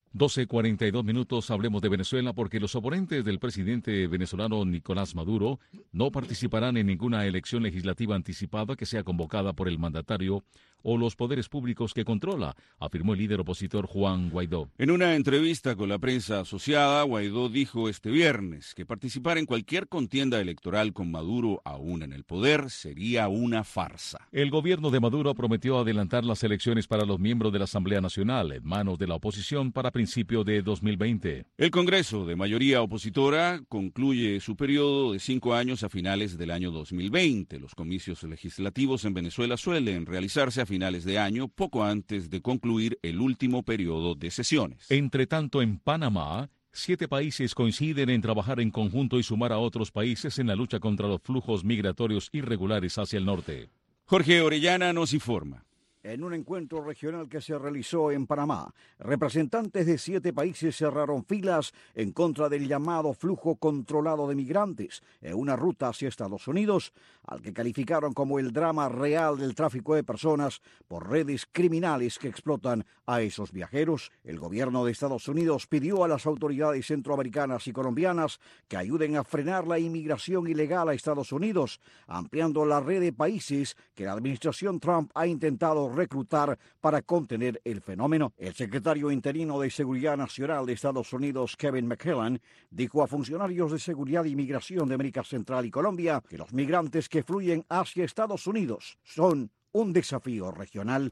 12:42, hablemos de Venezuela porque los oponentes del presidente venezolano Nicolás Maduro no participarán en ninguna elección legislativa anticipada que sea convocada por el mandatario o los poderes públicos que controla, afirmó el líder opositor Juan Guaidó. En una entrevista con la prensa asociada, Guaidó dijo este viernes que participar en cualquier contienda electoral con Maduro aún en el poder sería una farsa. El gobierno de Maduro prometió adelantar las elecciones para los miembros de la Asamblea Nacional en manos de la oposición para principio de 2020. El Congreso, de mayoría opositora, concluye su periodo de 5 años a finales del año 2020. Los comicios legislativos en Venezuela suelen realizarse a finales de año, poco antes de concluir el último periodo de sesiones. Entre tanto, en Panamá, 7 países coinciden en trabajar en conjunto y sumar a otros países en la lucha contra los flujos migratorios irregulares hacia el norte. Jorge Orellana nos informa. En un encuentro regional que se realizó en Panamá, representantes de 7 países cerraron filas en contra del llamado flujo controlado de migrantes en una ruta hacia Estados Unidos, al que calificaron como el drama real del tráfico de personas por redes criminales que explotan a esos viajeros. El gobierno de Estados Unidos pidió a las autoridades centroamericanas y colombianas que ayuden a frenar la inmigración ilegal a Estados Unidos, ampliando la red de países que la administración Trump ha intentado reclutar para contener el fenómeno. El secretario interino de Seguridad Nacional de Estados Unidos, Kevin McKellen, dijo a funcionarios de Seguridad e Inmigración de América Central y Colombia que los migrantes que fluyen hacia Estados Unidos son un desafío regional.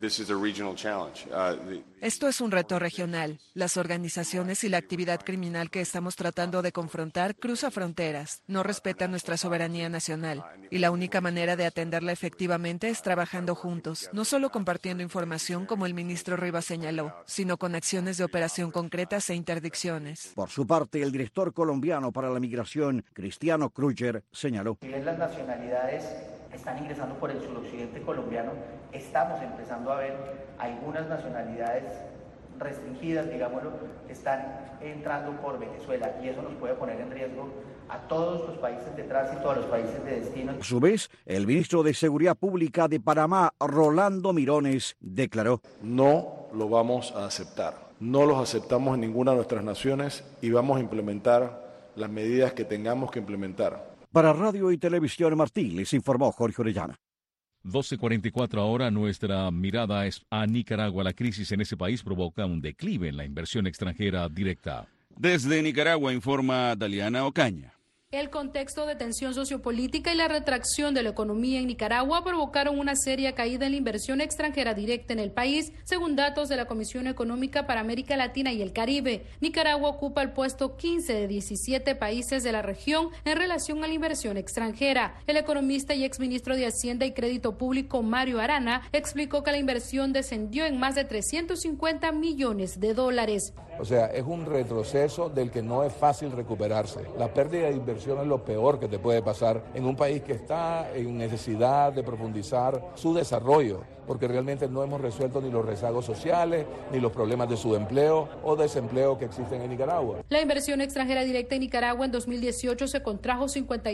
Esto es un reto regional. Las organizaciones y la actividad criminal que estamos tratando de confrontar cruza fronteras, no respeta nuestra soberanía nacional. Y la única manera de atenderla efectivamente es trabajando juntos, no solo compartiendo información como el ministro Rivas señaló, sino con acciones de operación concretas e interdicciones. Por su parte, el director colombiano para la migración, Cristiano Krüger, señaló. Si bien las nacionalidades están ingresando por el suroccidente colombiano, estamos empezando a ver algunas nacionalidades restringidas, digámoslo, que están entrando por Venezuela, y eso nos puede poner en riesgo a todos los países de tránsito, a los países de destino. A su vez, el ministro de Seguridad Pública de Panamá, Rolando Mirones, declaró: no lo vamos a aceptar. No los aceptamos en ninguna de nuestras naciones y vamos a implementar las medidas que tengamos que implementar. Para Radio y Televisión Martí, les informó Jorge Orellana. 12:44 ahora, nuestra mirada es a Nicaragua. La crisis en ese país provoca un declive en la inversión extranjera directa. Desde Nicaragua informa Daliana Ocaña. El contexto de tensión sociopolítica y la retracción de la economía en Nicaragua provocaron una seria caída en la inversión extranjera directa en el país, según datos de la Comisión Económica para América Latina y el Caribe. Nicaragua ocupa el puesto 15 de 17 países de la región en relación a la inversión extranjera. El economista y exministro de Hacienda y Crédito Público, Mario Arana, explicó que la inversión descendió en más de $350 millones. O sea, es un retroceso del que no es fácil recuperarse. La pérdida de inversión es lo peor que te puede pasar en un país que está en necesidad de profundizar su desarrollo, porque realmente no hemos resuelto ni los rezagos sociales, ni los problemas de subempleo o desempleo que existen en Nicaragua. La inversión extranjera directa en Nicaragua en 2018 se contrajo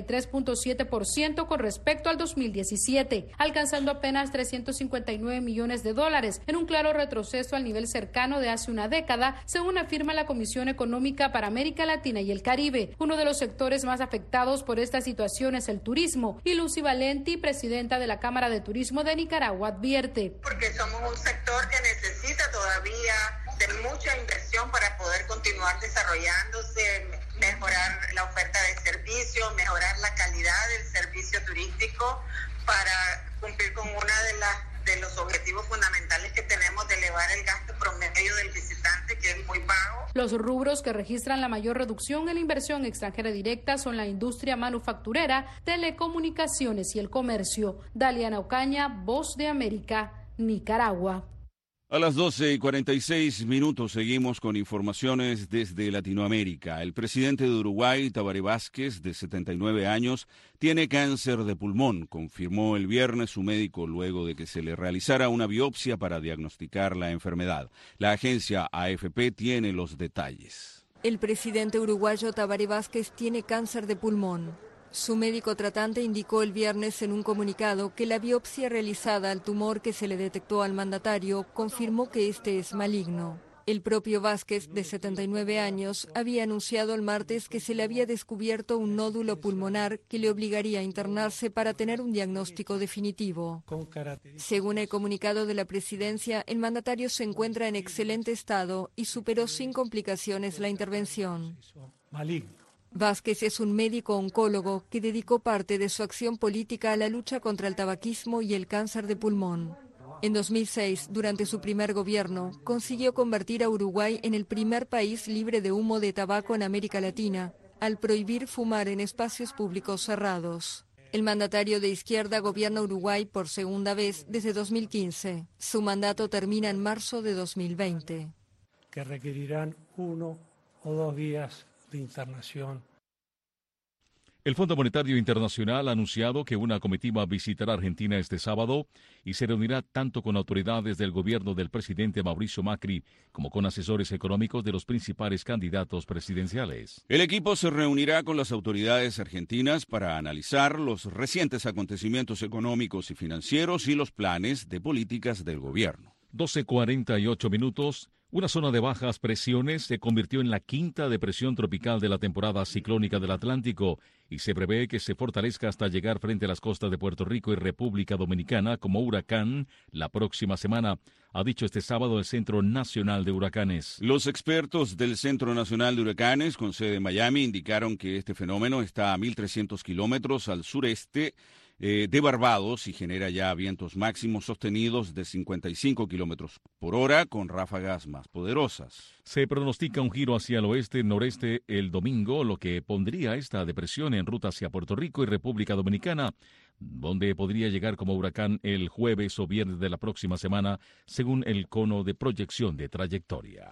53.7% con respecto al 2017, alcanzando apenas $359 millones, en un claro retroceso al nivel cercano de hace una década, según afirma la Comisión Económica para América Latina y el Caribe. Uno de los sectores más afectados por esta situación es el turismo, y Lucy Valenti, presidenta de la Cámara de Turismo de Nicaragua, advierte. Porque somos un sector que necesita todavía de mucha inversión para poder continuar desarrollándose, mejorar la oferta de servicios, mejorar la calidad del servicio turístico para cumplir con una de los objetivos fundamentales que tenemos de elevar el gasto promedio del visitante, que es muy bajo. Los rubros que registran la mayor reducción en la inversión extranjera directa son la industria manufacturera, telecomunicaciones y el comercio. Daliana Ocaña, Voz de América, Nicaragua. A las 12:46 seguimos con informaciones desde Latinoamérica. El presidente de Uruguay, Tabaré Vázquez, de 79 años, tiene cáncer de pulmón, confirmó el viernes su médico luego de que se le realizara una biopsia para diagnosticar la enfermedad. La agencia AFP tiene los detalles. El presidente uruguayo Tabaré Vázquez tiene cáncer de pulmón. Su médico tratante indicó el viernes en un comunicado que la biopsia realizada al tumor que se le detectó al mandatario confirmó que este es maligno. El propio Vázquez, de 79 años, había anunciado el martes que se le había descubierto un nódulo pulmonar que le obligaría a internarse para tener un diagnóstico definitivo. Según el comunicado de la presidencia, el mandatario se encuentra en excelente estado y superó sin complicaciones la intervención. Vázquez es un médico oncólogo que dedicó parte de su acción política a la lucha contra el tabaquismo y el cáncer de pulmón. En 2006, durante su primer gobierno, consiguió convertir a Uruguay en el primer país libre de humo de tabaco en América Latina, al prohibir fumar en espacios públicos cerrados. El mandatario de izquierda gobierna Uruguay por segunda vez desde 2015. Su mandato termina en marzo de 2020. Que requerirán 1 o 2 días de internación. El Fondo Monetario Internacional ha anunciado que una comitiva visitará Argentina este sábado y se reunirá tanto con autoridades del gobierno del presidente Mauricio Macri como con asesores económicos de los principales candidatos presidenciales. El equipo se reunirá con las autoridades argentinas para analizar los recientes acontecimientos económicos y financieros y los planes de políticas del gobierno. 12:48. Una zona de bajas presiones se convirtió en la quinta depresión tropical de la temporada ciclónica del Atlántico y se prevé que se fortalezca hasta llegar frente a las costas de Puerto Rico y República Dominicana como huracán la próxima semana, ha dicho este sábado el Centro Nacional de Huracanes. Los expertos del Centro Nacional de Huracanes, con sede en Miami, indicaron que este fenómeno está a 1.300 kilómetros al sureste de Barbados y genera ya vientos máximos sostenidos de 55 kilómetros por hora con ráfagas más poderosas. Se pronostica un giro hacia el oeste-noreste el domingo, lo que pondría esta depresión en ruta hacia Puerto Rico y República Dominicana, donde podría llegar como huracán el jueves o viernes de la próxima semana, según el cono de proyección de trayectoria.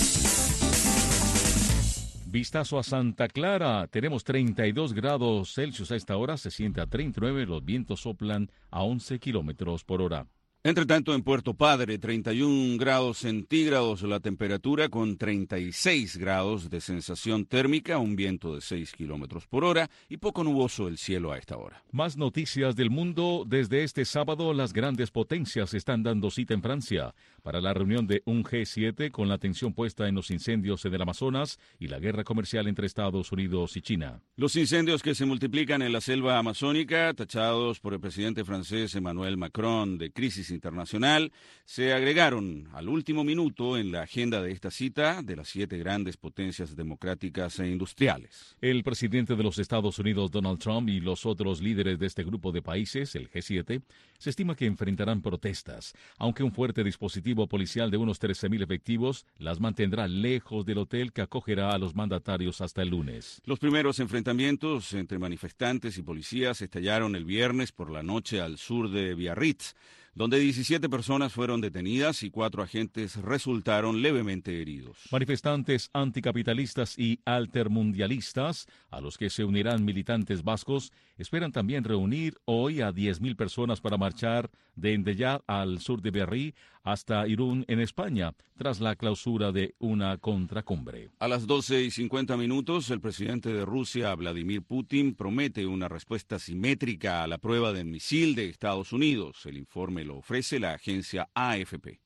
Vistazo a Santa Clara. Tenemos 32 grados Celsius a esta hora, se siente a 39, los vientos soplan a 11 kilómetros por hora. Entre tanto, en Puerto Padre, 31 grados centígrados la temperatura con 36 grados de sensación térmica, un viento de 6 kilómetros por hora y poco nuboso el cielo a esta hora. Más noticias del mundo. Desde este sábado, las grandes potencias están dando cita en Francia para la reunión de un G7 con la atención puesta en los incendios en el Amazonas y la guerra comercial entre Estados Unidos y China. Los incendios que se multiplican en la selva amazónica, tachados por el presidente francés Emmanuel Macron de crisis internacional, se agregaron al último minuto en la agenda de esta cita de las 7 grandes potencias democráticas e industriales. El presidente de los Estados Unidos, Donald Trump, y los otros líderes de este grupo de países, el G7, se estima que enfrentarán protestas, aunque un fuerte dispositivo policial de unos 13.000 efectivos las mantendrá lejos del hotel que acogerá a los mandatarios hasta el lunes. Los primeros enfrentamientos entre manifestantes y policías estallaron el viernes por la noche al sur de Biarritz, donde 17 personas fueron detenidas y 4 agentes resultaron levemente heridos. Manifestantes anticapitalistas y altermundialistas, a los que se unirán militantes vascos, esperan también reunir hoy a 10.000 personas para marchar de Endellà al sur de Biarritz hasta Irún, en España, tras la clausura de una contracumbre. A las 12:50, el presidente de Rusia, Vladimir Putin, promete una respuesta simétrica a la prueba del misil de Estados Unidos. El informe lo ofrece la agencia AFP.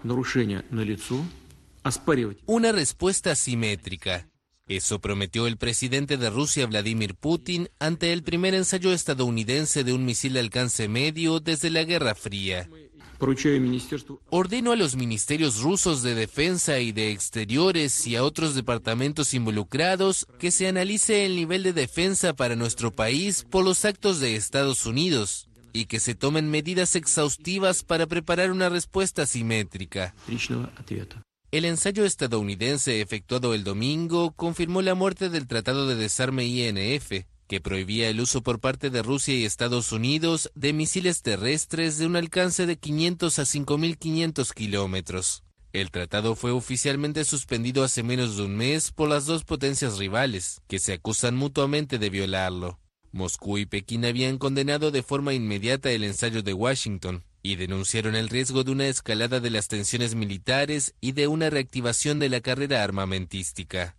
Una respuesta simétrica. Eso prometió el presidente de Rusia, Vladimir Putin, ante el primer ensayo estadounidense de un misil de alcance medio desde la Guerra Fría. Ordeno a los ministerios rusos de Defensa y de Exteriores y a otros departamentos involucrados que se analice el nivel de defensa para nuestro país por los actos de Estados Unidos y que se tomen medidas exhaustivas para preparar una respuesta simétrica. El ensayo estadounidense efectuado el domingo confirmó la muerte del Tratado de Desarme INF, que prohibía el uso por parte de Rusia y Estados Unidos de misiles terrestres de un alcance de 500 a 5.500 kilómetros. El tratado fue oficialmente suspendido hace menos de un mes por las dos potencias rivales, que se acusan mutuamente de violarlo. Moscú y Pekín habían condenado de forma inmediata el ensayo de Washington y denunciaron el riesgo de una escalada de las tensiones militares y de una reactivación de la carrera armamentística.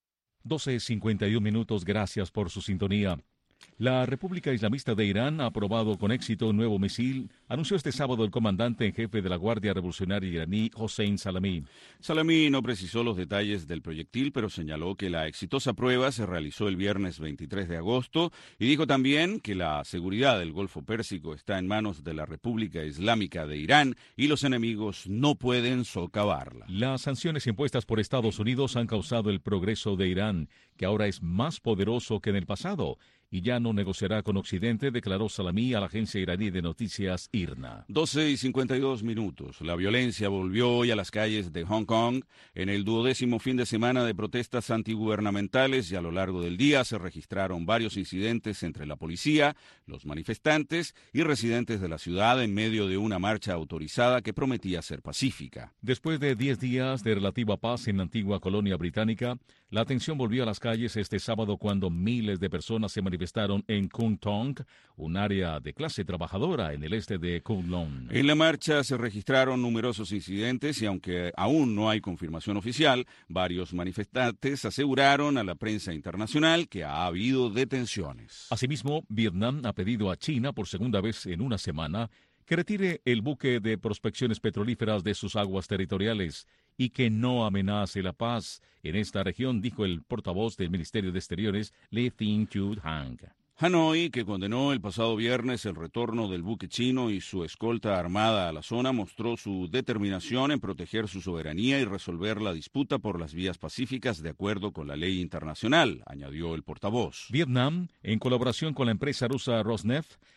12:51, gracias por su sintonía. La República Islamista de Irán ha aprobado con éxito un nuevo misil, anunció este sábado el comandante en jefe de la Guardia Revolucionaria iraní, Hossein Salami. Salami no precisó los detalles del proyectil, pero señaló que la exitosa prueba se realizó el viernes 23 de agosto y dijo también que la seguridad del Golfo Pérsico está en manos de la República Islámica de Irán y los enemigos no pueden socavarla. Las sanciones impuestas por Estados Unidos han causado el progreso de Irán, que ahora es más poderoso que en el pasado, y ya no negociará con Occidente, declaró Salami a la agencia iraní de noticias IRNA. 12:52. La violencia volvió hoy a las calles de Hong Kong en el 12º fin de semana de protestas antigubernamentales y a lo largo del día se registraron varios incidentes entre la policía, los manifestantes y residentes de la ciudad en medio de una marcha autorizada que prometía ser pacífica. Después de 10 días de relativa paz en la antigua colonia británica, la atención volvió a las calles este sábado cuando miles de personas se manifestaron en Kwun Tong, un área de clase trabajadora en el este de Kowloon. En la marcha se registraron numerosos incidentes y aunque aún no hay confirmación oficial, varios manifestantes aseguraron a la prensa internacional que ha habido detenciones. Asimismo, Vietnam ha pedido a China por segunda vez en una semana que retire el buque de prospecciones petrolíferas de sus aguas territoriales y que no amenace la paz en esta región, dijo el portavoz del Ministerio de Exteriores, Lee Ting-Chu-Hang. Hanoi, que condenó el pasado viernes el retorno del buque chino y su escolta armada a la zona, mostró su determinación en proteger su soberanía y resolver la disputa por las vías pacíficas de acuerdo con la ley internacional, añadió el portavoz. Vietnam, en colaboración con la empresa rusa Rosneft,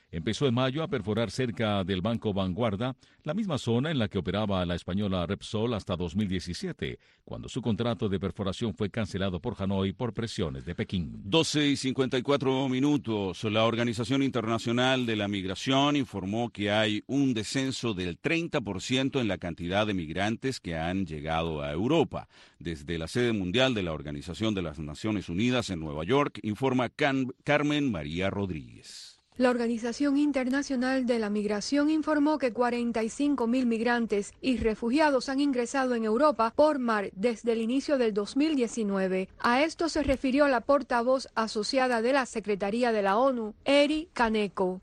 empezó en mayo a perforar cerca del Banco Vanguardia, la misma zona en la que operaba la española Repsol hasta 2017, cuando su contrato de perforación fue cancelado por Hanoi por presiones de Pekín. 12:54. La Organización Internacional de la Migración informó que hay un descenso del 30% en la cantidad de migrantes que han llegado a Europa. Desde la sede mundial de la Organización de las Naciones Unidas en Nueva York, informa Carmen María Rodríguez. La Organización Internacional de la Migración informó que 45.000 migrantes y refugiados han ingresado en Europa por mar desde el inicio del 2019. A esto se refirió la portavoz asociada de la Secretaría de la ONU, Eri Kaneko.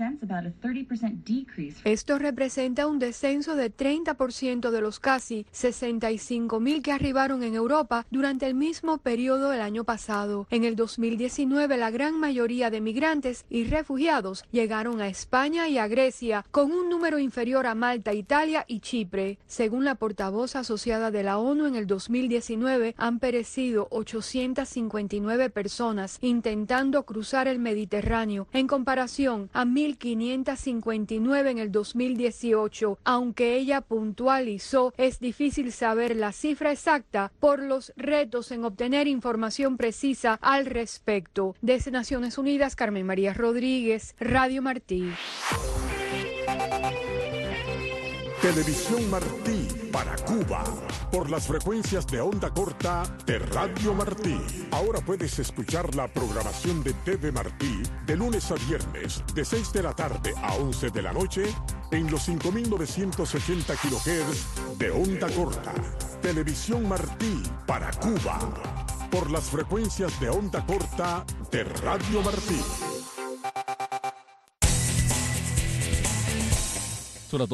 Esto representa un descenso de 30% de los casi 65.000 que arribaron en Europa durante el mismo periodo del año pasado. En el 2019, la gran mayoría de migrantes y refugiados llegaron a España y a Grecia, con un número inferior a Malta, Italia y Chipre. Según la portavoz asociada de la ONU, en el 2019 han perecido 859 personas intentando cruzar el Mediterráneo, en comparación a 1.559 en el 2018. Aunque ella puntualizó, es difícil saber la cifra exacta por los retos en obtener información precisa al respecto. Desde Naciones Unidas, Carmen María Rodríguez, Radio Martí. Televisión Martí para Cuba, por las frecuencias de onda corta de Radio Martí. Ahora puedes escuchar la programación de TV Martí de lunes a viernes, de 6 de la tarde a 11 de la noche, en los 5.980 kHz de onda corta. Televisión Martí para Cuba, por las frecuencias de onda corta de Radio Martí. Son las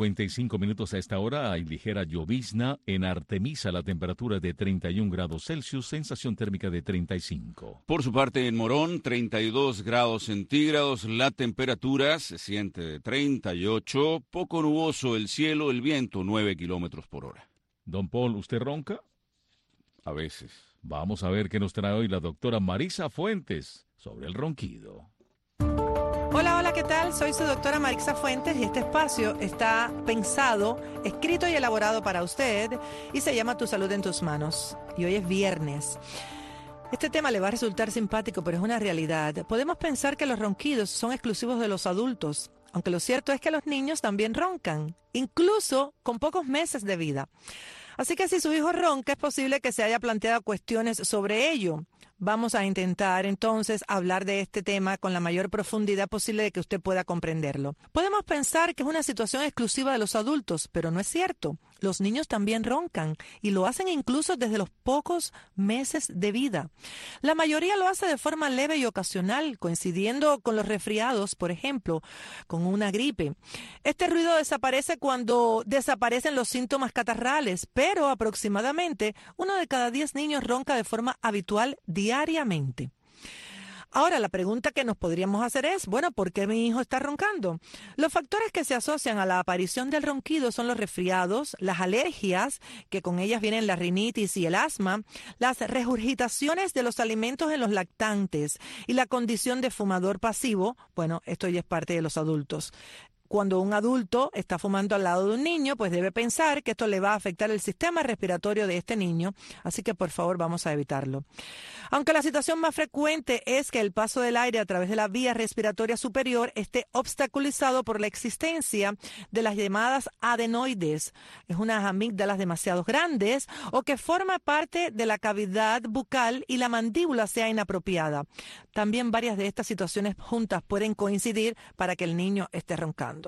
12:55 a esta hora. Hay ligera llovizna. En Artemisa la temperatura es de 31 grados Celsius, sensación térmica de 35. Por su parte, en Morón, 32 grados centígrados. La temperatura se siente de 38. Poco nuboso el cielo, el viento 9 kilómetros por hora. Don Paul, ¿usted ronca? A veces. Vamos a ver qué nos trae hoy la doctora Marisa Fuentes sobre el ronquido. Hola, ¿qué tal? Soy su doctora Marisa Fuentes y este espacio está pensado, escrito y elaborado para usted y se llama Tu Salud en Tus Manos. Y hoy es viernes. Este tema le va a resultar simpático, pero es una realidad. Podemos pensar que los ronquidos son exclusivos de los adultos, aunque lo cierto es que los niños también roncan, incluso con pocos meses de vida. Así que si su hijo ronca, es posible que se haya planteado cuestiones sobre ello. Vamos a intentar entonces hablar de este tema con la mayor profundidad posible de que usted pueda comprenderlo. Podemos pensar que es una situación exclusiva de los adultos, pero no es cierto. Los niños también roncan y lo hacen incluso desde los pocos meses de vida. La mayoría lo hace de forma leve y ocasional, coincidiendo con los resfriados, por ejemplo, con una gripe. Este ruido desaparece cuando desaparecen los síntomas catarrales, pero aproximadamente 1 de cada 10 niños ronca de forma habitual diariamente. Ahora, la pregunta que nos podríamos hacer es, bueno, ¿por qué mi hijo está roncando? Los factores que se asocian a la aparición del ronquido son los resfriados, las alergias, que con ellas vienen la rinitis y el asma, las regurgitaciones de los alimentos en los lactantes y la condición de fumador pasivo. Bueno, esto ya es parte de los adultos. Cuando un adulto está fumando al lado de un niño, pues debe pensar que esto le va a afectar el sistema respiratorio de este niño, así que por favor vamos a evitarlo. Aunque la situación más frecuente es que el paso del aire a través de la vía respiratoria superior esté obstaculizado por la existencia de las llamadas adenoides, es unas amígdalas demasiado grandes o que forma parte de la cavidad bucal y la mandíbula sea inapropiada. También varias de estas situaciones juntas pueden coincidir para que el niño esté roncando.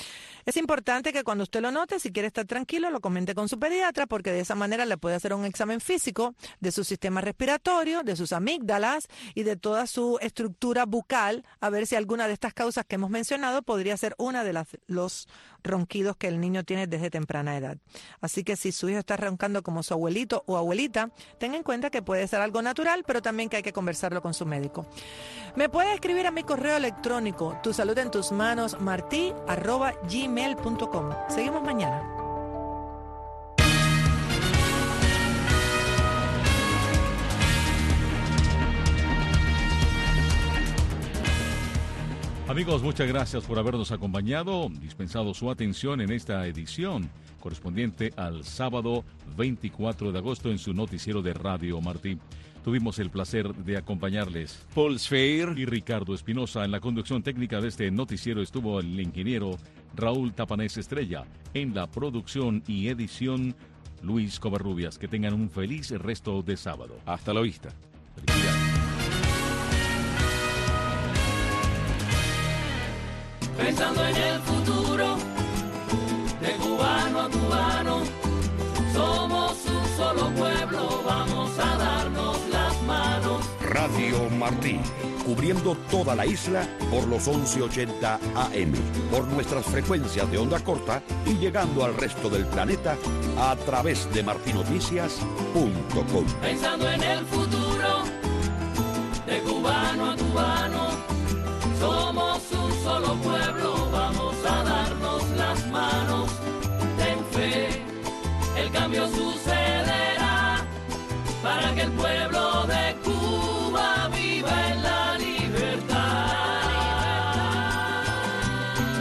Es importante que cuando usted lo note, si quiere estar tranquilo, lo comente con su pediatra, porque de esa manera le puede hacer un examen físico de su sistema respiratorio, de sus amígdalas y de toda su estructura bucal, a ver si alguna de estas causas que hemos mencionado podría ser una de los ronquidos que el niño tiene desde temprana edad. Así que si su hijo está roncando como su abuelito o abuelita, tenga en cuenta que puede ser algo natural, pero también que hay que conversarlo con su médico. Me puede escribir a mi correo electrónico, tusaludentusmanos@gmail.com. Seguimos mañana. Amigos, muchas gracias por habernos acompañado, dispensado su atención en esta edición correspondiente al sábado 24 de agosto en su noticiero de Radio Martí. Tuvimos el placer de acompañarles Paul Sfeir y Ricardo Espinosa. En la conducción técnica de este noticiero estuvo el ingeniero Raúl Tapanés Estrella. En la producción y edición, Luis Covarrubias. Que tengan un feliz resto de sábado. Hasta la vista. Pensando en el futuro, de cubano a cubano, somos un solo pueblo, vamos a darnos las manos. Radio Martí, cubriendo toda la isla por los 1180 AM, por nuestras frecuencias de onda corta y llegando al resto del planeta a través de martinoticias.com. Pensando en el futuro.